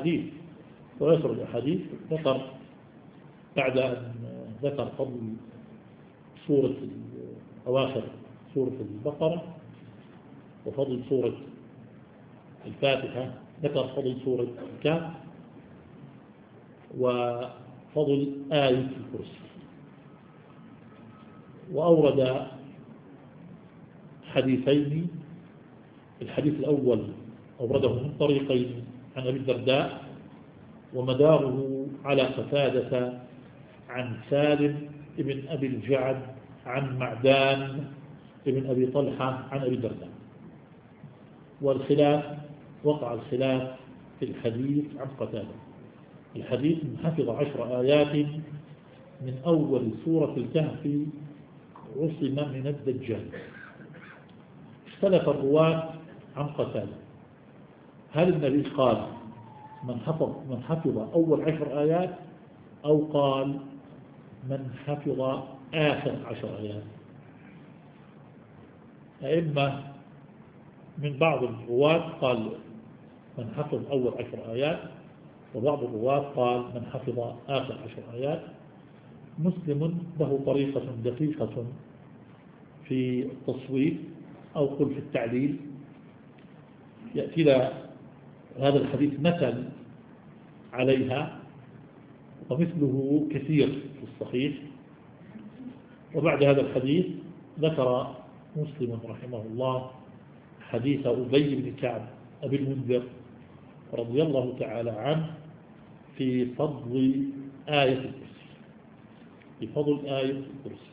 أحاديث ذكر بعد أن ذكر فضل سورة أواخر سورة البقرة وفضل سورة الفاتحة، ذكر فضل سورة الكهف وفضل آية الكرسي، وأورد حديثين. الحديث الأول أورده من طريقين عن أبي الدرداء ومداره على قتادة عن سالم ابن أبي الجعد عن معدان ابن أبي طلحة عن أبي الدرداء. والخلاف وقع الخلاف في الحديث عن قتادة. الحديث من حفظ 10 آيات من أول سورة الكهف عصم من الدجال. اختلف الرواة عن قتادة، هل النبي قال من حفظ أول 10 آيات أو قال من حفظ آخر 10 آيات؟ أئمة من بعض الرواة قال من حفظ أول 10 آيات، وبعض الرواة قال من حفظ آخر 10 آيات. مسلم له طريقة دقيقة في التصويب أو قل في التعليل، يأتي له هذا الحديث مثل عليها، ومثله كثير في الصحيح. وبعد هذا الحديث ذكر مسلم رحمه الله حديث أبي بن كعب أبي المنذر رضي الله تعالى عنه في فضل آية الكرسي، في فضل آية الكرسي.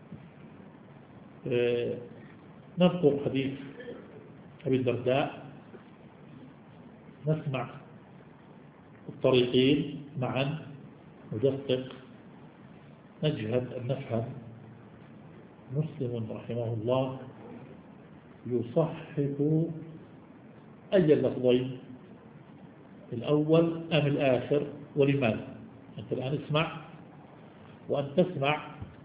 نذكر حديث أبي الدرداء، نسمع الطريقين معا، ندقق، نجهد أن نفهم. مسلم رحمه الله يصحح أي اللفظين، الأول أم الآخر، ولماذا؟ أنت الآن اسمع، وأن تسمع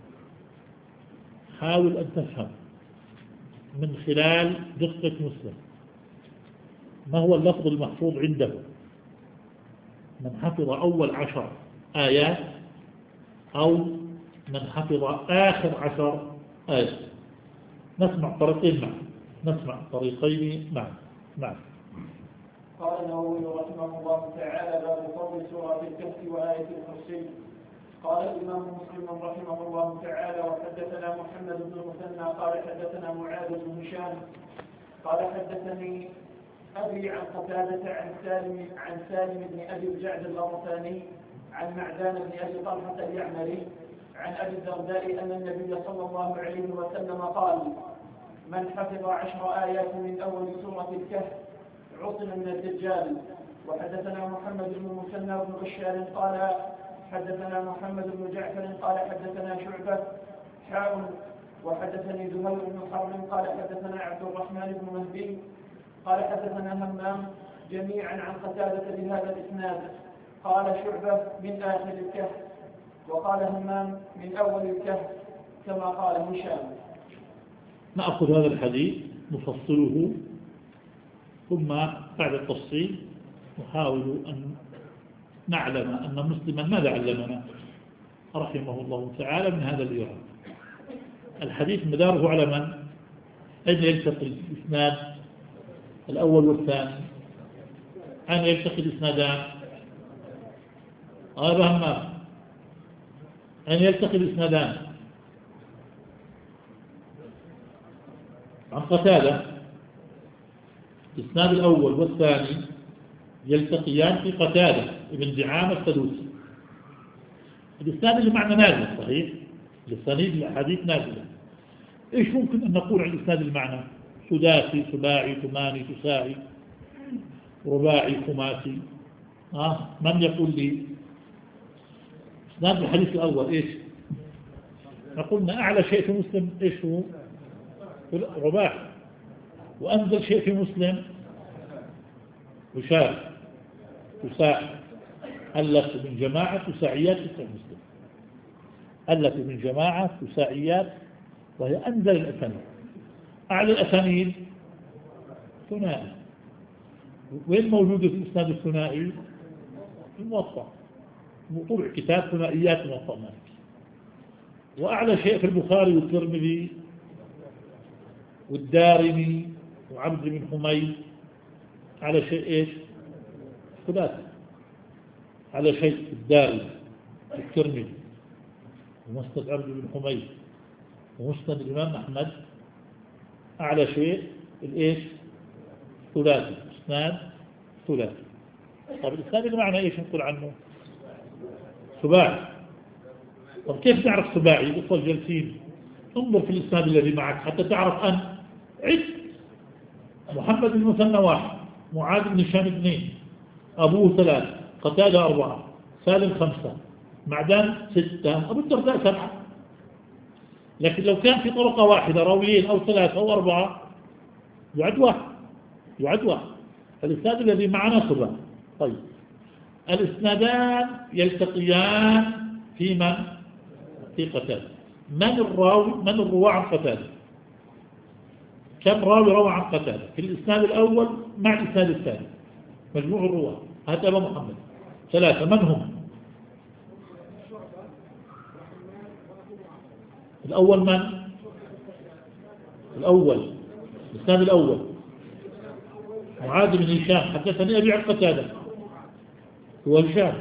حاول أن تفهم من خلال دقة مسلم ما هو اللفظ المحفوظ عنده، من حفظ أول 10 آيات أو من حفظ آخر 10 آيات. نسمع طريقين معا. نعم. قال النووي رحمه الله تعالى: باب فضل سورة الكهف وآية الكرسي. قال الإمام مسلم رحمه الله تعالى: وحدثنا محمد بن المثنى قال حدثنا معاذ بن هشام قال حدثني أبي عن قتادة عن سالم بن أبي الجعد الغطفاني عن معدان بن أبي طلحة اليعمري عن أبي الدرداء أن النبي صلى الله عليه وسلم قال: من حفظ 10 آيات من أول سورة الكهف عصم من الدجال. وحدثنا محمد بن المثنى بن بشار قال حدثنا محمد بن جعفر قال حدثنا شعبة وحدثني زهير بن حرب قال حدثنا عبد الرحمن بن مهدي قال حدثنا همام جميعا عن قتادة بهذا الإسناد. قال شعبة من آخر الكهف، وقال همام من أول الكهف كما قال هشام. نأخذ هذا الحديث نفصله، ثم بعد التفصيل نحاول أن نعلم أن مسلما ماذا علمنا رحمه الله تعالى من هذا الإيراد. الحديث مداره على من؟ أين يلتقي الإسناد الأول والثاني؟ أين يلتقي الإسنادان؟ هذا همام. أين يلتقي الإسنادان؟ عن قتادة. الإسناد الأول والثاني يلتقيان في قتادة ابن دعامة السدوسي. الإسناد اللي معنا نازل صحيح، الإسانيد الحديث نازلة. إيش ممكن أن نقول عن الإسناد المعنى؟ سداسي، سباعي، ثماني، تساعي، رباعي، خماسي. من يقول لي إسناد الحديث الأول إيش؟ قلنا أعلى شيء في مسلم إيش هو؟ رباعي. وأنزل شيء في مسلم تساعي. ألف من جماعة تساعيات في مسلم، ألف من جماعة تساعيات، وهي أنزل الأسانيد. أعلى الأسانيد ثنائي. وين موجودة في الإسناد الثنائي؟ الموطأ، طبع كتاب ثنائيات موطأ مالك. وأعلى شيء في البخاري والترمذي والدارمي وعبد بن حميد على شيء إيش؟ ثلاثة، على شيء الدارمي الترمذي ومسند عبد بن حميد ومسند الإمام أحمد أعلى شيء الإيش؟ ثلاثي، إسناد ثلاثي. طب الإسناد اللي معنا إيش نقول عنه؟ سباعي. طب كيف نعرف سباعي؟ الأخوة جالسين انظر في الإسناد الذي معك حتى تعرف أن عد. محمد المثنى 1، معاذ بن هشام 2، أبوه 3، قتادة 4، سالم 5، معدان 6، أبو الدرداء 7. لكن لو كان في طرقة واحدة راويين أو 3 أو 4 يعد واحد. الإسناد الذي معنا سباعي. طيب الإسنادان يلتقيان في من؟ في قتادة. من الرواة عن قتادة؟ كم راوي روى عن قتادة في الإسناد الأول مع الإسناد الثاني؟ مجموع الرواة. هذا أبا محمد 3. من هم؟ الأول من؟ الإسناد الأول معاذ بن هشام حدثني أبي عن قتادة، هو هشام.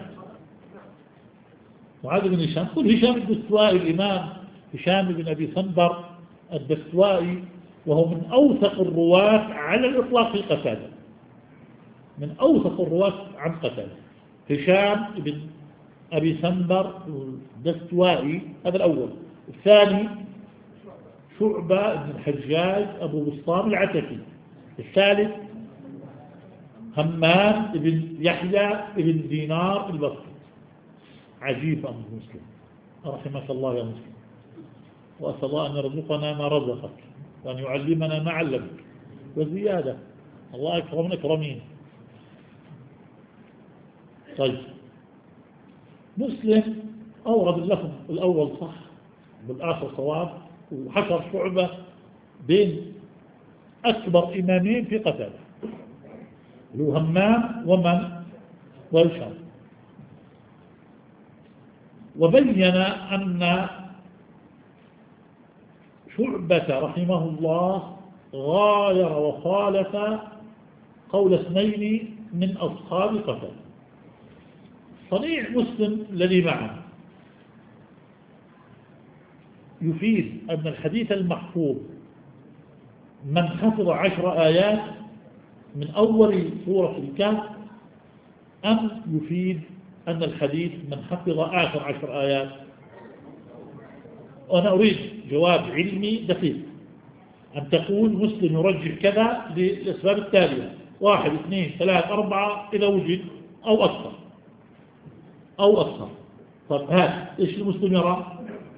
معاذ بن هشام، قل هشام الدستوائي الإمام هشام بن أبي صنبر الدستوائي، وهو من أوثق الرواة على الإطلاق في قتادة، من أوثق الرواة عن قتادة. هشام بن أبي صنبر الدستوائي، هذا الأول. الثاني شعبة بن الحجاج أبو بسطام العتكي. الثالث همام بن يحيى بن دينار البصري. عجيب أمر مسلم، رحمك الله يا مسلم، وأسأل الله أن يرزقنا ما رزقك وأن يعلمنا ما علمك وزيادة. الله أكرم الأكرمين. طيب مسلم أورد اللفظ الأول صح بالآخر صواب، وحشر شعبة بين أكبر إمامين في قتادة، اللي هو همام وهشام، وبين أن شعبة رحمه الله غاير وخالف قول 2 من أصحاب قتادة. صنيع مسلم الذي معنا يفيد أن الحديث المحفوظ من حفظ 10 آيات من أول سورة الكهف، أم يفيد أن الحديث من حفظ آخر 10 آيات؟ وأنا أريد جواب علمي دقيق. أن تقول مسلم يرجح كذا للأسباب التالية: 1 2 3 4 إذا وجد، أو أكثر. طب هذا إيش المسلم يرى؟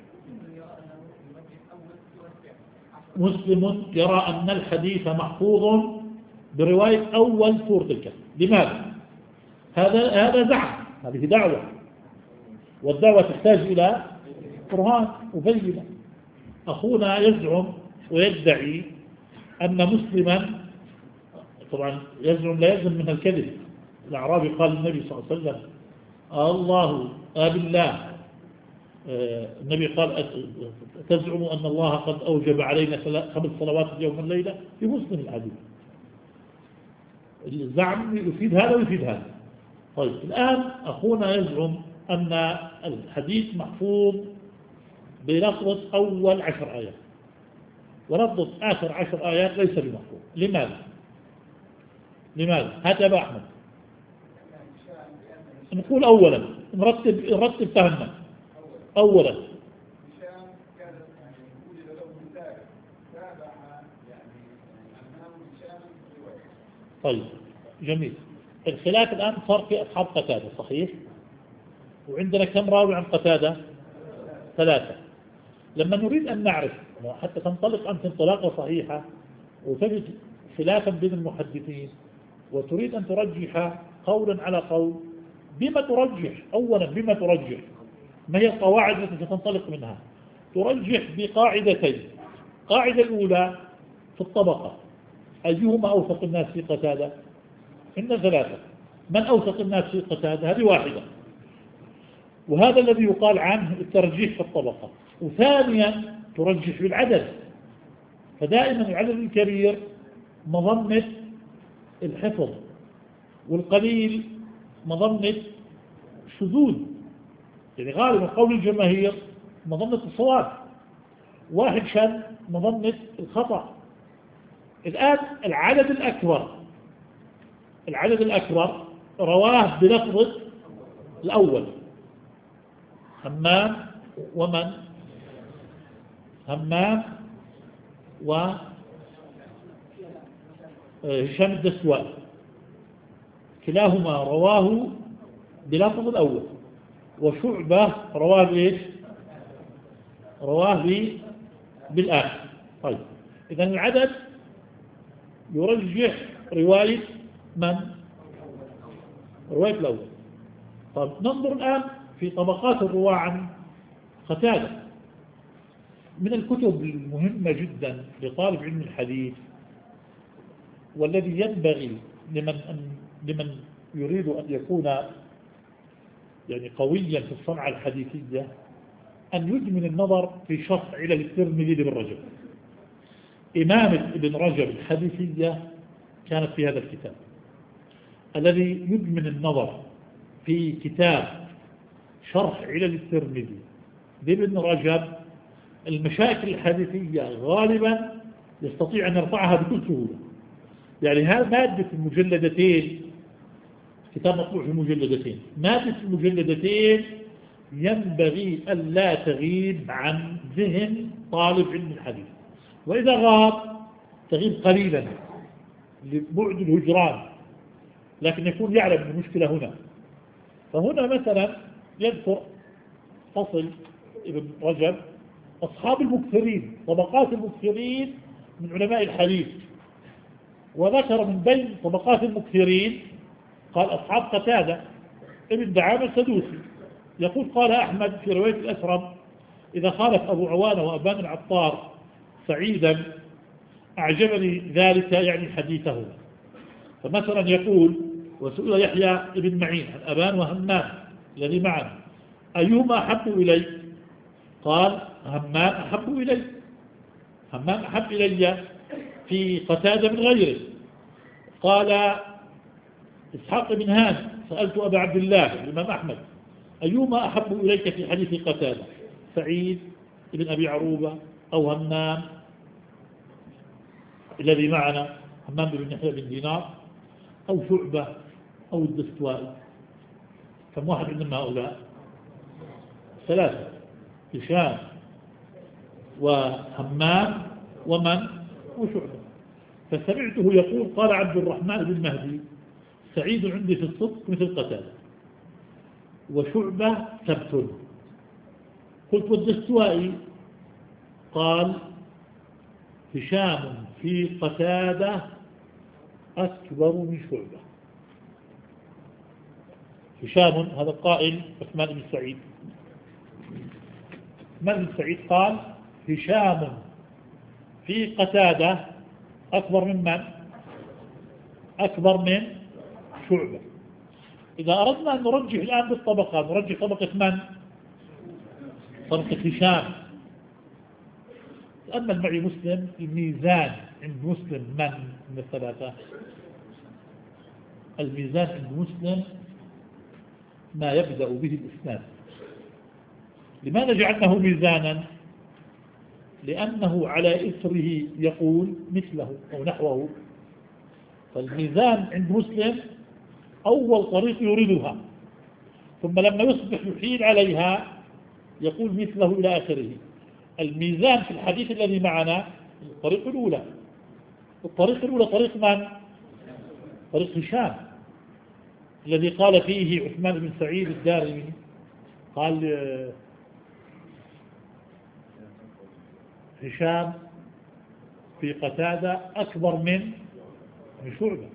مسلم يرى أن الحديث محفوظ برواية أول سورة الكهف. لماذا؟ هذا زعم، هذه دعوة، والدعوة تحتاج إلى برهان وبينة. أخونا يزعم ويدعي أن مسلما، طبعا يزعم لا يلزم من الكذب. الأعرابي قال للنبي صلى الله عليه وسلم: الله بالله، النبي قال: تزعم أن الله قد أوجب علينا 5 صلوات اليوم والليلة؟ في مسلم الحديث. الزعم يفيد هذا ويفيد هذا. طيب الآن أخونا يزعم أن الحديث محفوظ بلفظة أول 10 آيات، ولفظة آخر 10 آيات ليس بمحفوظ. لماذا؟ هذا أبا أحمد. نقول أولا، نرتب فهمنا. أولا طيب جميل. الخلاف الآن صار في أصحاب قتادة، صحيح؟ وعندنا كم راوي عن قتادة؟ 3. لما نريد أن نعرف حتى تنطلق أنت انطلاقة صحيحة وتجد خلافا بين المحدثين، وتريد أن ترجح قولا على قول، بما ترجح؟ أولا بما ترجح؟ ما هي القواعد التي ستنطلق منها؟ ترجح بقاعدتين. القاعدة الأولى في الطبقة: أيهما أوثق الناس في قتادة؟ إن 3. من أوثق الناس في قتادة؟ هذه واحدة، وهذا الذي يقال عنه الترجيح في الطبقة. وثانيا ترجح بالعدد، فدائما العدد الكبير مظنة الحفظ، والقليل مظنة شذوذ، يعني غالبا قول الجماهير مظنة الصواب، واحد شاذ مظنة الخطأ. الآن العدد الأكبر رواه بلفظ الأول، همام ومن؟ همام وهشام الدستوائي، كلاهما رواه بلفظ الأول، وشعبة رواه بإيش؟ رواه بالآخر. طيب، إذن العدد يرجح رواية من؟ رواية الأول. طيب، ننظر الآن في طبقات الرواة عن قتادة. من الكتب المهمة جدا لطالب علم الحديث، والذي ينبغي لمن يريد أن يكون يعني قويا في الصنعة الحديثية، أن يجمل النظر في شرح علل الترمذي لابن رجب. إمامة ابن رجب الحديثية كانت في هذا الكتاب، الذي يجمل النظر في كتاب شرح علل الترمذي لابن رجب. المشاكل الحديثية غالبا يستطيع أن يرفعها بكل سهولة. يعني هذا مادة المجلدتين، كتاب مطبوع في مجلدتين، مادة المجلدتين ينبغي ألا تغيب عن ذهن طالب علم الحديث، وإذا غاب تغيب قليلا لبعد الهجران، لكن يكون يعلم المشكلة هنا. فهنا مثلا يذكر فصل ابن رجب أصحاب المكثرين، طبقات المكثرين من علماء الحديث، وذكر من بين طبقات المكثرين قال أصحاب قتادة ابن دعامة السدوسي، يقول قال أحمد في رواية الأسرم: إذا خالف أبو عوانة وأبان العطار سعيدا أعجبني ذلك، يعني حديثه. فمثلا يقول: وسئل يحيى ابن معين عن أبان وهمام الذي معنا أيهما أحب إلي؟ قال: همام أحب إلي، همام أحب إلي في قتادة من غيره. قال إسحاق بن هان: سألت أبا عبد الله الإمام أحمد أيهما أحب إليك في حديث قتادة؟ سعيد بن أبي عروبة أو همام الذي معنا، همام بن يحيى بن دينار، أو شعبة أو الدستوائي؟ كم واحد من هؤلاء؟ ثلاثة: هشام وهمام ومن؟ وشعبة. فسمعته يقول: قال عبد الرحمن بن مهدي: سعيد عندي في الصدق مثل قتادة، وشعبة ثبت. قلت: والدستوائي؟ قال: هشام في قتادة أكبر من شعبة. هشام هذا القائل عثمان بن سعيد، عثمان بن سعيد قال: هشام في قتادة أكبر من من؟ أكبر من شعبة. إذا أردنا أن نرجح الآن بالطبقات، نرجح طبقة من؟ طبقة هشام. تأمل معي مسلم، الميزان عند مسلم من الثلاثة؟ الميزان عند مسلم ما يبدأ به الإسناد. لماذا جعلناه ميزانا؟ لأنه على إثره يقول مثله أو نحوه. فالميزان عند مسلم أول طريق يريدها، ثم لما يصبح يحيل عليها يقول مثله إلى آخره. الميزان في الحديث الذي معنا الطريق الأولى. الطريق الأولى طريق من؟ طريق هشام، الذي قال فيه عثمان بن سعيد الدارمي، قال: هشام في قتادة أكبر من شعبة.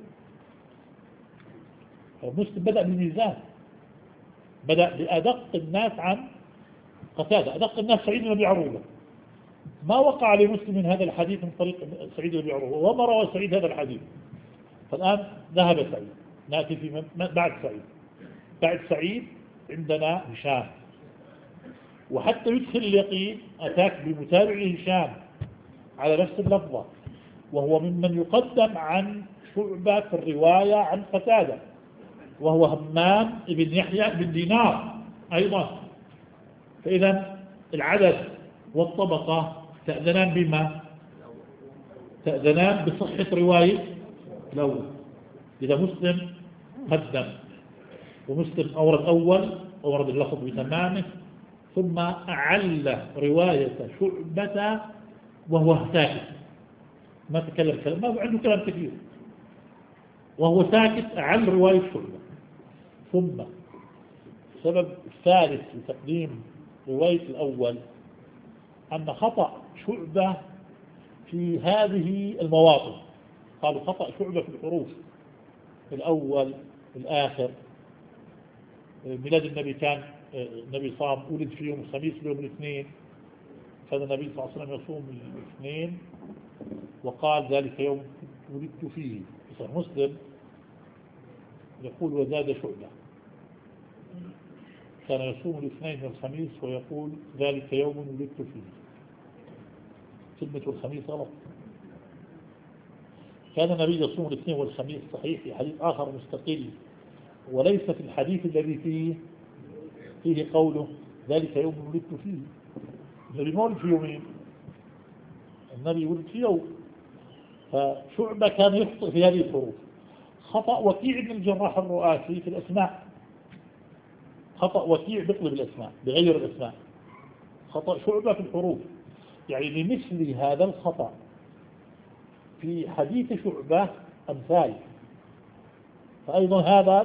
مسلم بدأ بالميزان، بدأ بأدق الناس عن قتادة، أدق الناس سعيد بن أبي عروبة. ما وقع لمسلم من هذا الحديث من طريق سعيد بن أبي عروبة، وما روى سعيد هذا الحديث. فالآن ذهب سعيد، نأتي في بعد سعيد. بعد سعيد عندنا هشام، وحتى يدخل اليقين أتاك بمتابع هشام على نفس اللفظة، وهو ممن يقدم عن شعبة في الرواية عن قتادة، وهو همام بن يحيى بن دينار أيضا. فإذا العدد والطبقة تأذنان بما؟ تأذنان بصحة رواية الأول. إذا مسلم قدم ومسلم أورد أول، أورد اللفظ بتمامه، ثم أعل رواية شعبة وهو ساكت، ما تكلم كلام، ما عنده كلام كثير، وهو ساكت أعل رواية شعبة. ثم السبب الثالث لتقديم رواية الأول أن خطأ شعبة في هذه المواطن. قالوا خطأ شعبة في الحروف، في الأول في الآخر. ميلاد النبي كان النبي صام ولد في يوم الخميس يوم الاثنين، كان النبي صلى الله عليه وسلم يصوم الاثنين وقال ذلك يوم ولدت فيه. في صحيح مسلم يقول وزاد شعبة، كان يصوم الاثنين والخميس ويقول ذلك يوم ولدت فيه. كلمة الخميس غلط، كان النبي يصوم الاثنين والخميس صحيح في حديث آخر مستقل، وليس في الحديث الذي فيه قوله ذلك يوم ولدت فيه. النبي ما ولد في يومين، النبي ولد في يوم. فشعبة كان يخطئ في هذه الحروف. خطأ وكيع بن الجراح الرؤاسي في الأسماء، خطأ وكيع بيقلب الأسماء بغير الأسماء. خطأ شعبة في الحروف، يعني لمثل هذا الخطأ في حديث شعبة أمثال. فأيضا هذا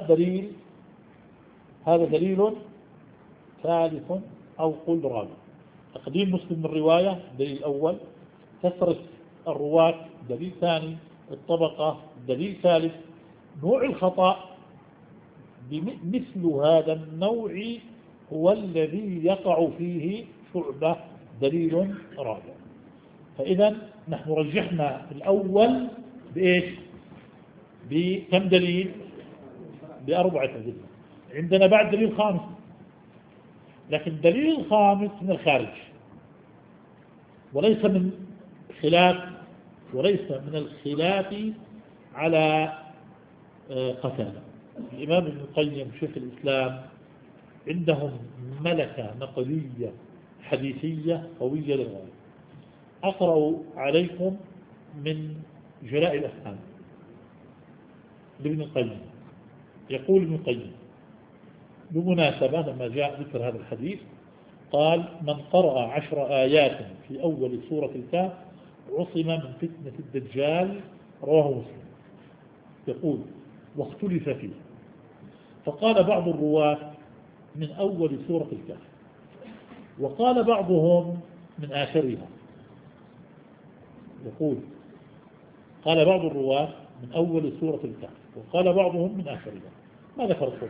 دليل ثالث أو قل رابع. تقديم مسلم الرواية دليل أول، كثرة الرواة دليل ثاني، الطبقة دليل ثالث، نوع الخطأ بمثل هذا النوع هو الذي يقع فيه شعبة دليل رابع. فإذا نحن رجحنا الأول بإيش؟ بكم دليل؟ بأربعة أدلة. عندنا بعد دليل خامس، لكن الدليل الخامس من الخارج وليس من الخلاف على قتادة. الإمام ابن القيم شيخ الإسلام عندهم ملكة نقلية حديثية قوية للغاية. أقرأ عليكم من جلاء الأفهام لابن القيم. يقول ابن القيم بمناسبة لما جاء ذكر هذا الحديث قال من قرأ 10 آيات في أول سورة الكهف عصم من فتنة الدجال، رواه مسلم. يقول واختلف فيه، فقال بعض الرواة من أول سورة الكهف، وقال بعضهم من آخرها. يقول قال بعض الرواة من أول سورة الكهف، وقال بعضهم من آخرها. ما ذكر الصورة،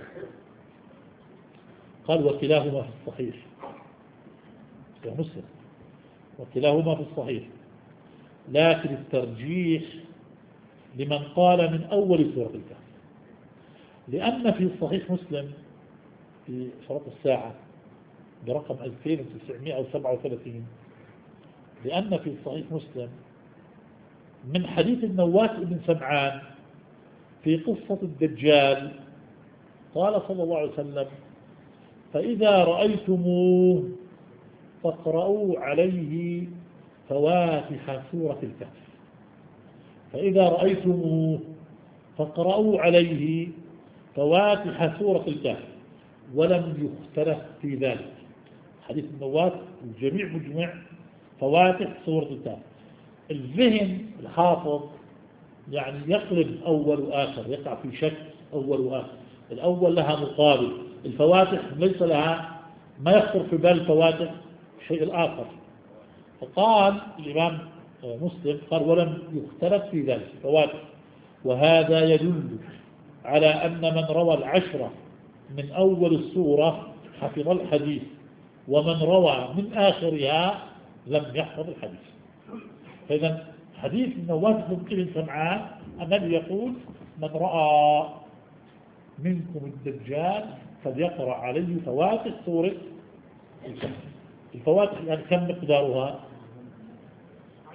قال وكلاهما في الصحيح، يا مسلم وكلاهما في الصحيح، لكن الترجيح لمن قال من أول سورة الكهف، لأن في صحيح مسلم في شرط الساعة برقم 2937، لأن في صحيح مسلم من حديث النواس بن سمعان في قصة الدجال قال صلى الله عليه وسلم فإذا رأيتموه فاقرؤوا عليه فواتح سورة الكهف. فإذا رأيتموه فاقرؤوا عليه فواتح سورة الكهف، ولم يختلف في ذلك. حديث النواس الجميع مجمع فواتح سورة الكهف. الذهن الحافظ يعني يقلب أول وآخر، يقع في شك أول وآخر. الأول لها مقابل، الفواتح ليس لها، ما يخطر في بال الفواتح الشيء الآخر. فقال الإمام مسلم قال ولم يختلف في ذلك فواتح. وهذا يدل على أن من روى 10 من أول السورة حفظ الحديث، ومن روى من آخرها لم يحفظ الحديث. فإذا حديث النواس بن سمعان النبي يقول من رأى منكم الدجال فليقرأ عليه فواتح سورة الكهف. الفواتح يعني كم مقدارها؟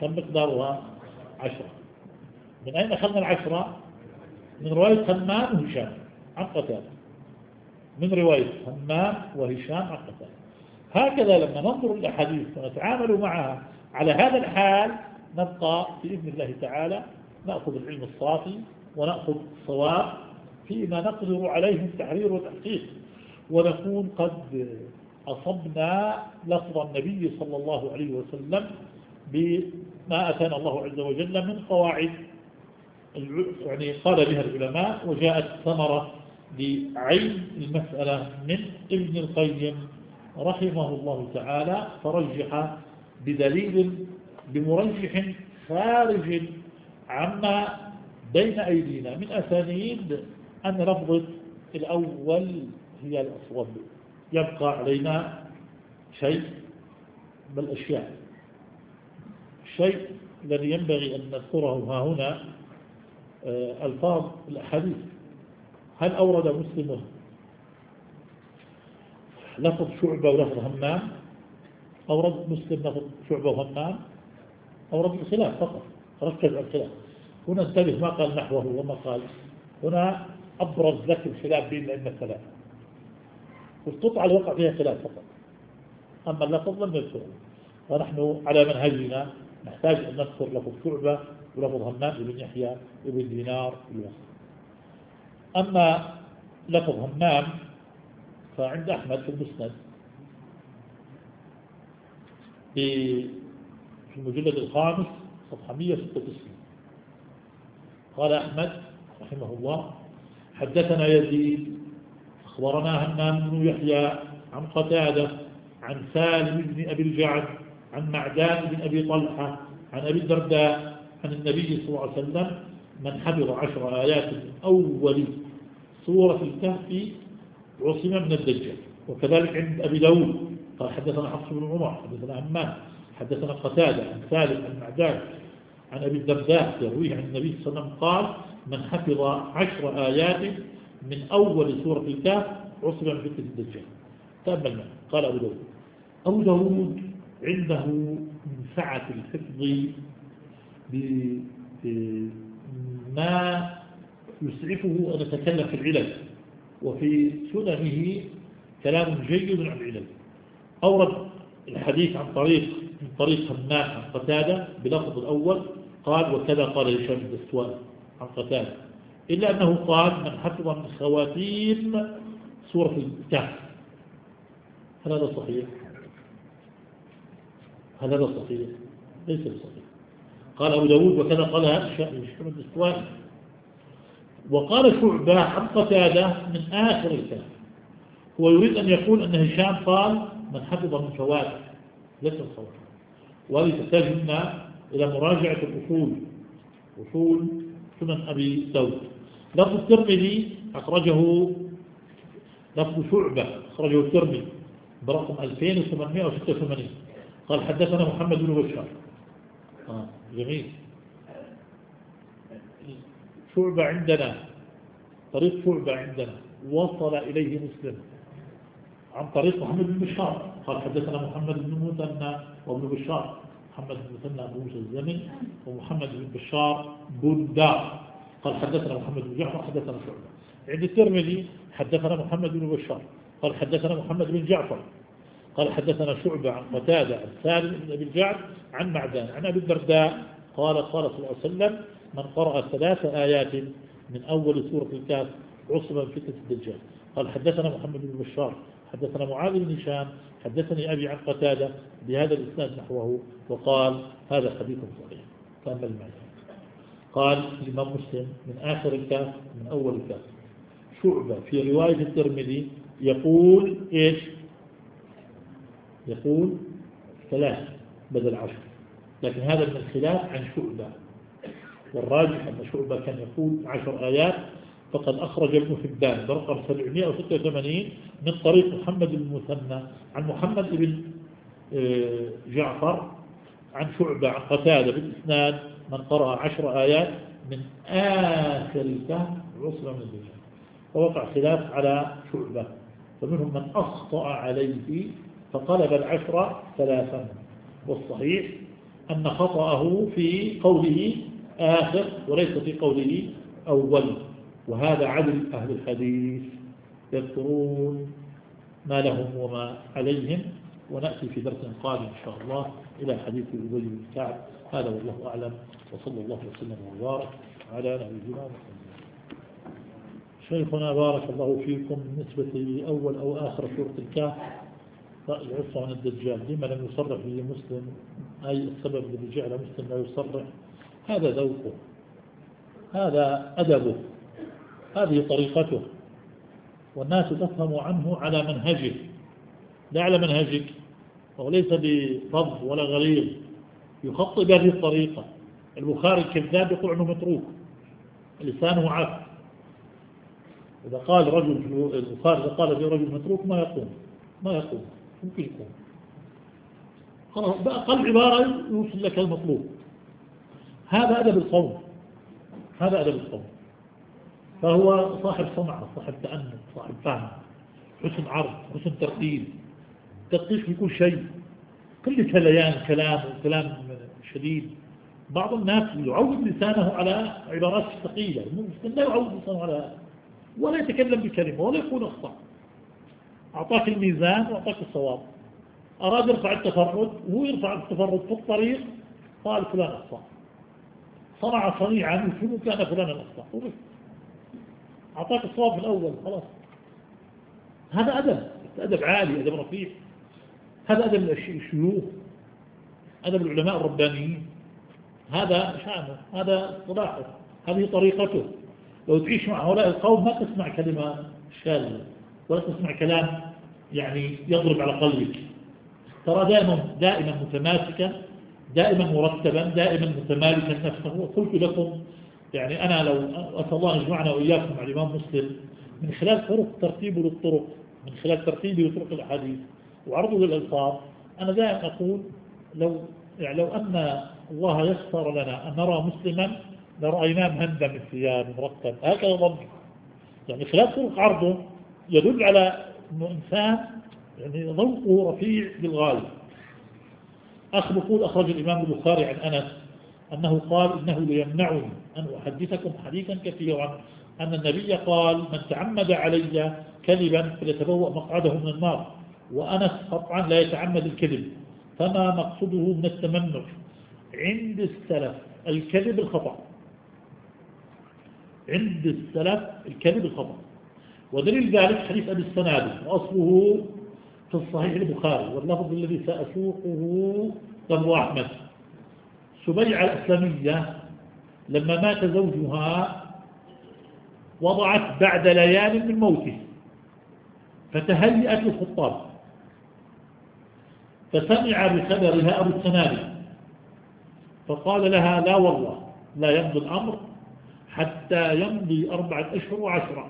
كم مقدارها؟ 10. من أين أخذنا 10؟ من رواية همام وهشام عن قتادة، من رواية همام وهشام عن قتادة. هكذا لما ننظر الأحاديث ونتعامل معها على هذا الحال نبقى بإذن الله تعالى نأخذ العلم الصافي ونأخذ الصواب فيما نقدر عليه من تحرير وتحقيق، ونكون قد أصبنا لفظ النبي صلى الله عليه وسلم بما أتانا الله عز وجل من قواعد يعني قال بها العلماء، وجاءت ثمرة لعين المسألة من ابن القيم رحمه الله تعالى، فرجح بدليل بمرجح خارج عما بين أيدينا من أسانيد أن لفظة الأول هي الأصوب. يبقى علينا شيء من الأشياء، الشيء الذي ينبغي أن نذكره ها هنا ألفاظ الأحاديث. هل أورد مسلم لفظ شعبة ولفظ همام؟ أورد مسلم لفظ شعبة وهمام؟ أورد الخلاف فقط، ركز على الخلاف. هنا انتبه ما قال نحوه وما قال، هنا أبرز لك الخلاف بين الأئمة الثلاثة، والقطعة اللي وقع فيها خلاف فقط، أما اللفظ لم يذكره. ونحن على منهجنا نحتاج أن نذكر لفظ شعبة ولفظ همام ابن يحيى ابن دينار الوسط. أما لفظ همام فعند أحمد في المسند في المجلد الخامس صفحة 196 قال أحمد رحمه الله: حدثنا يزيد أخبرنا همام بن يحيى عن قتادة عن سالم بن أبي الجعد عن معدان بن أبي طلحة عن أبي الدرداء عن النبي صلى الله عليه وسلم: من حفظ 10 آيات من أول سورة الكهف عصم من الدجال. وكذلك عند أبي داود قال حدثنا حفص بن عمر حدثنا همام حدثنا قتادة عن سالم عن معدان عن أبي الدرداء يرويه عن النبي صلى الله عليه وسلم قال: من حفظ 10 آيات من أول سورة الكهف عصم من فتنة الدجال. تأمل معه. قال أبو داود عنده من سعة الحفظ بما يسعفه أن يتكلم في العلل، وفي سننه كلام جيد عن العلل. أورد الحديث من طريق همام عن قتادة بلفظ الأول قال: وكذا قال هشام الدستوائي عن قتادة، إلا أنه قال: من حفظ من خواتيم سورة الكهف. هل هذا صحيح؟ هل هذا صحيح؟ ليس بصحيح. قال أبو داود: وكذا قال هشام الدستوائي. وقال شعبة عن قتادة من آخر الكلام. هو يريد أن يقول أن هشام قال: من حفظ من فواتح، ليس الصواب. وهذه تحتاج منا إلى مراجعة أصول سنن أبي داود. لفظ الترمذي أخرجه، لفظ شعبة أخرجه الترمذي برقم 2886 قال: حدثنا محمد بن بشار. جميل. شعبة عندنا، طريق شعبة عندنا وصل إليه مسلم عن طريق محمد بن بشار قال: حدثنا محمد بن مثنى وابن بشار، محمد بن مثنى أبو موسى الزمن ومحمد بن بشار بندار قال: حدثنا محمد بن جعفر حدثنا شعبة. عند الترمذي حدثنا محمد بن بشار قال: حدثنا محمد بن جعفر قال: حدثنا شعبة عن قتادة عن سالم بن أبي الجعد عن معدان عن أبي الدرداء قال صلى الله عليه وسلم: من قرأ 3 آيات من أول سورة الكهف عصم من فتنة الدجال. قال: حدثنا محمد بن بشار حدثنا معاذ بن هشام حدثني أبي عن قتادة بهذا الإسناد نحوه، وقال: هذا حديث صحيح. كمل معي. قال الإمام مسلم من آخر الكهف من أول الكهف. شعبة في رواية الترمذي يقول إيش؟ يقول 3 بدل 10، لكن هذا من الخلاف عن شعبة، والراجح أن شعبة كان يقول 10 آيات. فقد أخرج ابن حبان برقم 786 من طريق محمد بن مثنى عن محمد بن جعفر عن شعبة عن قتادة بالإسناد: من قرأ 10 آيات من آخر الكهف عصم من الدجال. فوقع خلاف على شعبة، فمنهم من أخطأ عليه فقلب 10 3. والصحيح أن خطأه في قوله آخر وليس في قوله أول، وهذا عدل أهل الحديث يذكرون ما لهم وما عليهم. ونأتي في درس قادم إن شاء الله إلى حديث أبي بن كعب. هذا والله أعلم، وصلى الله وسلم وبارك على نبينا محمد. شيخنا بارك الله فيكم، بالنسبة لأول أو آخر سورة الكهف العصا عن الدجال لما لم يصرح به مسلم، أي السبب الذي جعل مسلم لا يصرح؟ هذا ذوقه، هذا أدبه، هذه طريقته، والناس تفهم عنه على منهجه لا على منهجك، وليس بفض ولا غليظ يخطئ بهذه الطريقة. البخاري الكذاب يقول عنه متروك، لسانه عاف. إذا قال رجل في البخاري، إذا قال في رجل متروك ما يقوم ممكن يكون خلاص بأقل عبارة يوصل لك المطلوب. هذا أدب القوم، هذا أدب القوم. فهو صاحب صنعة، صاحب تأني، صاحب فهم، حسن عرض، حسن ترتيب، تدقيق في كل شيء، كل كلام شديد. بعض الناس يعود لسانه على عبارات ثقيلة، المسلم لا يعود لسانه على، ولا يتكلم بكلمة ولا يكون أخطأ. أعطاك الميزان وأعطاك الصواب، أراد يرفع التفرد وهو يرفع التفرد في الطريق قال فلان أخطأ، صنع صنيعا يفهم كان فلانا أخطأ، أعطاك الصواب في الأول خلاص. هذا أدب عالي، أدب رفيع، هذا أدب الشيوخ، أدب العلماء الربانيين، هذا شأنه، هذا صلاحه، هذه طريقته. لو تعيش مع هؤلاء القوم ما تسمع كلمة شاذة ولا تسمع كلام يعني يضرب على قلبك. ترى دائما متماسكا، دائما مرتبا، دائما متمالكا نفسه. وقلت لكم يعني أنا لو أسأل الله أن يجمعنا وإياكم مع الإمام مسلم من خلال ترتيبه للطرق، من خلال ترتيبه لطرق الأحاديث وعرضه للألفاظ، أنا دائما أقول لو أن الله يسر لنا أن نرى مسلما لرأيناه مهندم الثياب مرتب، هكذا ظني. يعني خلال طرق عرضه يدل على أنه إنسان يعني ذوقه رفيع للغاية. أخرج الإمام البخاري عن أنس أنه قال إنه ليمنعني أن أحدثكم حديثا كثيرا أن النبي قال من تعمد علي كذبا فليتبوأ مقعده من النار. وأنس قطعا لا يتعمد الكذب، فما مقصده من التمنع عند السلف الكذب الخطأ، عند السلف الكذب الخطأ. ودليل ذلك حديث أبي السنابل وأصله في الصحيح البخاري، واللفظ الذي سأسوقه ضم أحمد. سبيعة الأسلمية لما مات زوجها وضعت بعد ليال من موته، فتهيأت للخطاب، فسمع بخبرها أبو السنابل فقال لها لا والله لا يمضي الأمر حتى يمضي 4 أشهر و10.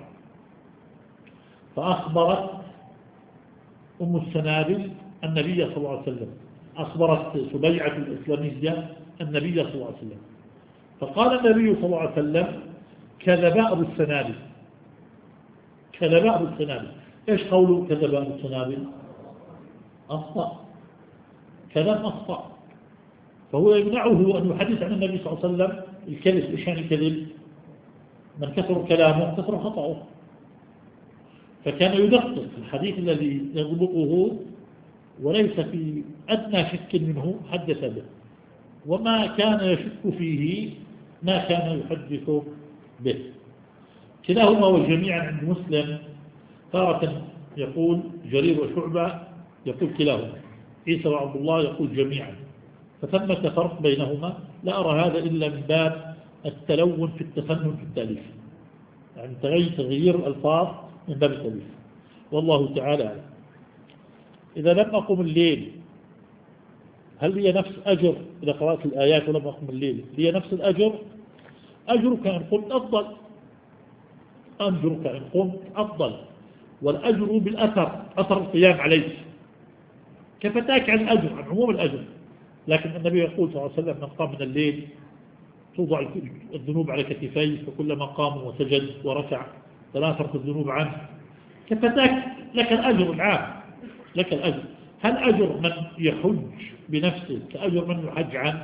فأخبرت أم السنابل النبي صلى الله عليه وسلم، أخبرت سبيعة الإسلامية النبي صلى الله عليه وسلم، فقال النبي صلى الله عليه وسلم كذب أبو السنابل، كذب أبو السنابل. إيش قوله كذب أبو السنابل؟ أخطأ، كلام أخطأ. فهو يمنعه أن يحدث عن النبي صلى الله عليه وسلم الكذب. إيش يعني كذب؟ من كثر كلامه كثر خطأه. فكان يدقق في الحديث الذي يضبطه وليس في أدنى شك منه حدث به، وما كان يشك فيه ما كان يحدث به. كلاهما وجميعا عند مسلم تارة يقول جرير وشعبة يقول كلاهما، عيسى وعبد الله يقول جميعا، فثمة فرق بينهما. لا أرى هذا إلا من باب التلون في التفنن في التأليف، يعني تغيير الألفاظ من باب التأليف، والله تعالى أعلم. إذا لم أقم الليل هل لي نفس أجر إذا قرأت الآيات ولم أقم الليل؟ لي نفس الأجر؟ أجرك إن قمت أفضل، أجرك إن قمت أفضل، والأجر بالأثر، أثر القيام عليك كفتاك عن الأجر، عن عموم الأجر. لكن النبي يقول صلى الله عليه وسلم من قام من الليل توضع الذنوب على كتفيه، فكلما قام وسجد وركع تناثرت الذنوب عنه، كفتاك لك الأجر العام، لك الأجر. هل أجر من يحج بنفسه كأجر من يحج عنه؟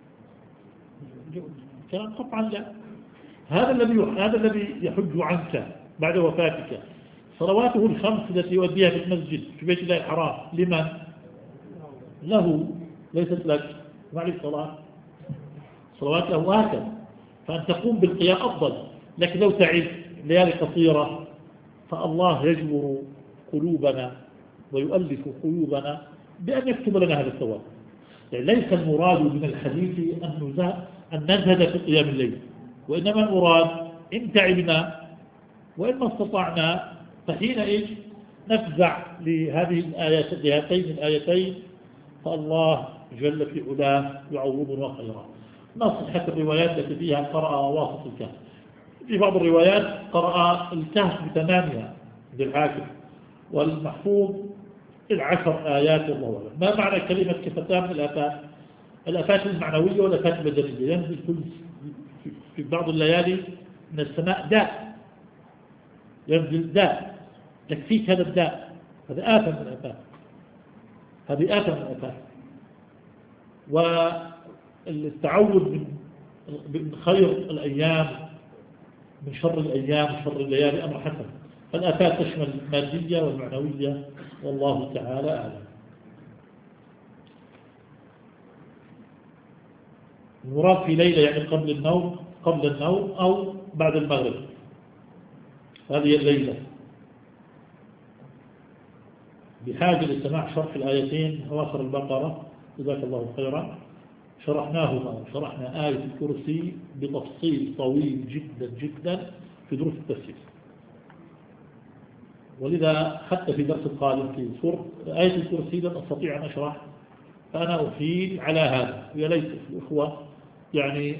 كلام قطعا لا. هذا الذي يحج عنك بعد وفاتك صلواته الخمس التي يؤديها في المسجد في بيت الله الحرام لمن؟ له، ليست لك. ما عليك صلاة، صلوات له هكذا. فأن تقوم بالقيام أفضل، لكن لو تعب ليالي قصيرة فالله يجبر قلوبنا ويؤلف قلوبنا بأن يكتب لنا هذا الثواب. يعني ليس المراد من الحديث أن نزهد في قيام الليل، وإنما المراد إن تعبنا وإن ما استطعنا فحينئذ نفزع لهذه الآيات، لهاتين الآيتين، فالله جل في علاه يعوضنا خيرا. ما صحة الروايات التي فيها قرأ واسط الكهف؟ في بعض الروايات قرأ الكهف بتمامها للحاكم، والمحفوظ 10 آيات والله أعلم. ما معنى كلمة كفتان من الآفات؟ الآفات المعنوية والآفات البدنية. ينزل في بعض الليالي من السماء داء، ينزل داء يكفيك هذا الداء، هذا آفة من الآفات، هذه آفة من الآفات. والتعوذ من خير الأيام، من شر الأيام، شر الليالي، أمر حسن. فالآفات تشمل المادية والمعنوية، والله تعالى أعلم. المراد في ليلة يعني قبل النوم أو بعد المغرب، هذه الليلة. بحاجة لسماع شرح الآيتين أواخر البقرة، جزاك الله خيرا. شرحنا آية الكرسي بتفصيل طويل جدا جدا في دروس التفسير، ولذا حتى في درس القادم في سورة آية الكرسي لن أستطيع أن أشرح، فأنا أحيل على هذا. يا ليت الإخوة يعني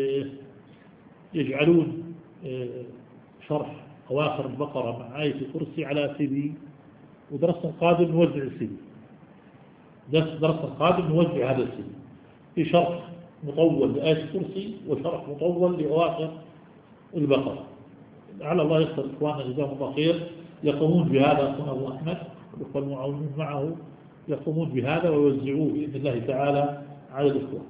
يجعلون شرح أواخر البقرة مع آية الكرسي على CD، ودرس القادم نوزع الCD. درس القادم نوزع هذا الCD في شرح مطول لآية الكرسي وشرح مطول لأواخر البقرة. على الله يسر إخواننا جزاهم الله خير يقومون بهذا، أخونا أبو أحمد والإخوة المعاونون معه يقومون بهذا ويوزعوه بإذن الله تعالى على الإخوة.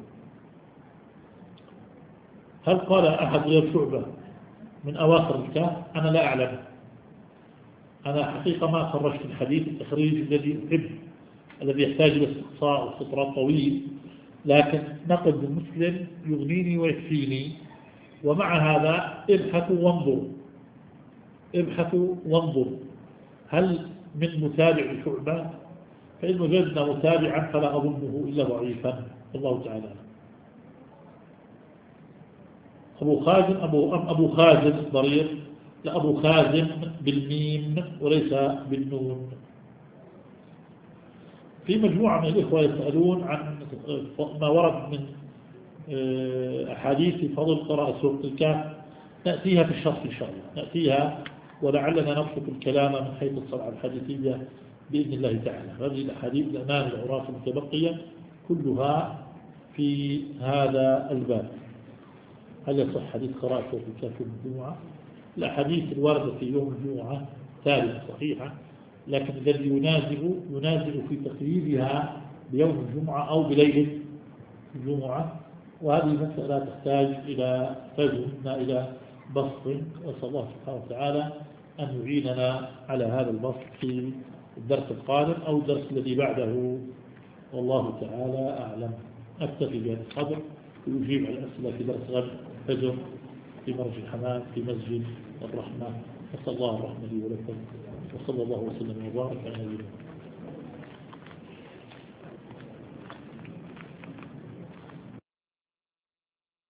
هل قال أحد غير شعبة من أواخر الكهف؟ أنا لا أعلم. أنا حقيقة ما خرجت الحديث التخريج الذي أحب، الذي يحتاج إلى استقصاء واستطراد طويل، لكن نقد المسلم يغنيني ويكفيني. ومع هذا ابحثوا وانظروا هل من متابع شعبة، فإن وجدنا متابعا فلا أظنه إلا ضعيفا، الله تعالى. أبو خازن ضرير، لا، أبو خازن بالميم وليس بالنون. في مجموعة من الإخوة يسألون عن ما ورد من أحاديث فضل قراءة سورة الكهف، نأتيها في الشرح إن شاء الله، نأتيها ولعلنا نبسط الكلام من حيث الصنعة الحديثية بإذن الله تعالى. هذه الأحاديث الأمام العراف المتبقية كلها في هذا الباب. هل يصح حديث قراءة سورة الكهف يوم الجمعة؟ الأحاديث الواردة في يوم الجمعة ثابتة صحيحة، لكن الذي ينازل في تقييدها بيوم الجمعة أو بليلة الجمعة، وهذه المسألة تحتاج إلى بسط. وأسأل الله سبحانه وتعالى أن يعيننا على هذا البسط في الدرس القادم أو الدرس الذي بعده، والله تعالى أعلم. أكتفي بهذا القدر ويجيب على الأسئلة في درس غد فجر في مرج الحمام في مسجد الرحمة. وصلى الله الرحمة لي ولكم، وصلى الله وسلم وبارك على نبينا.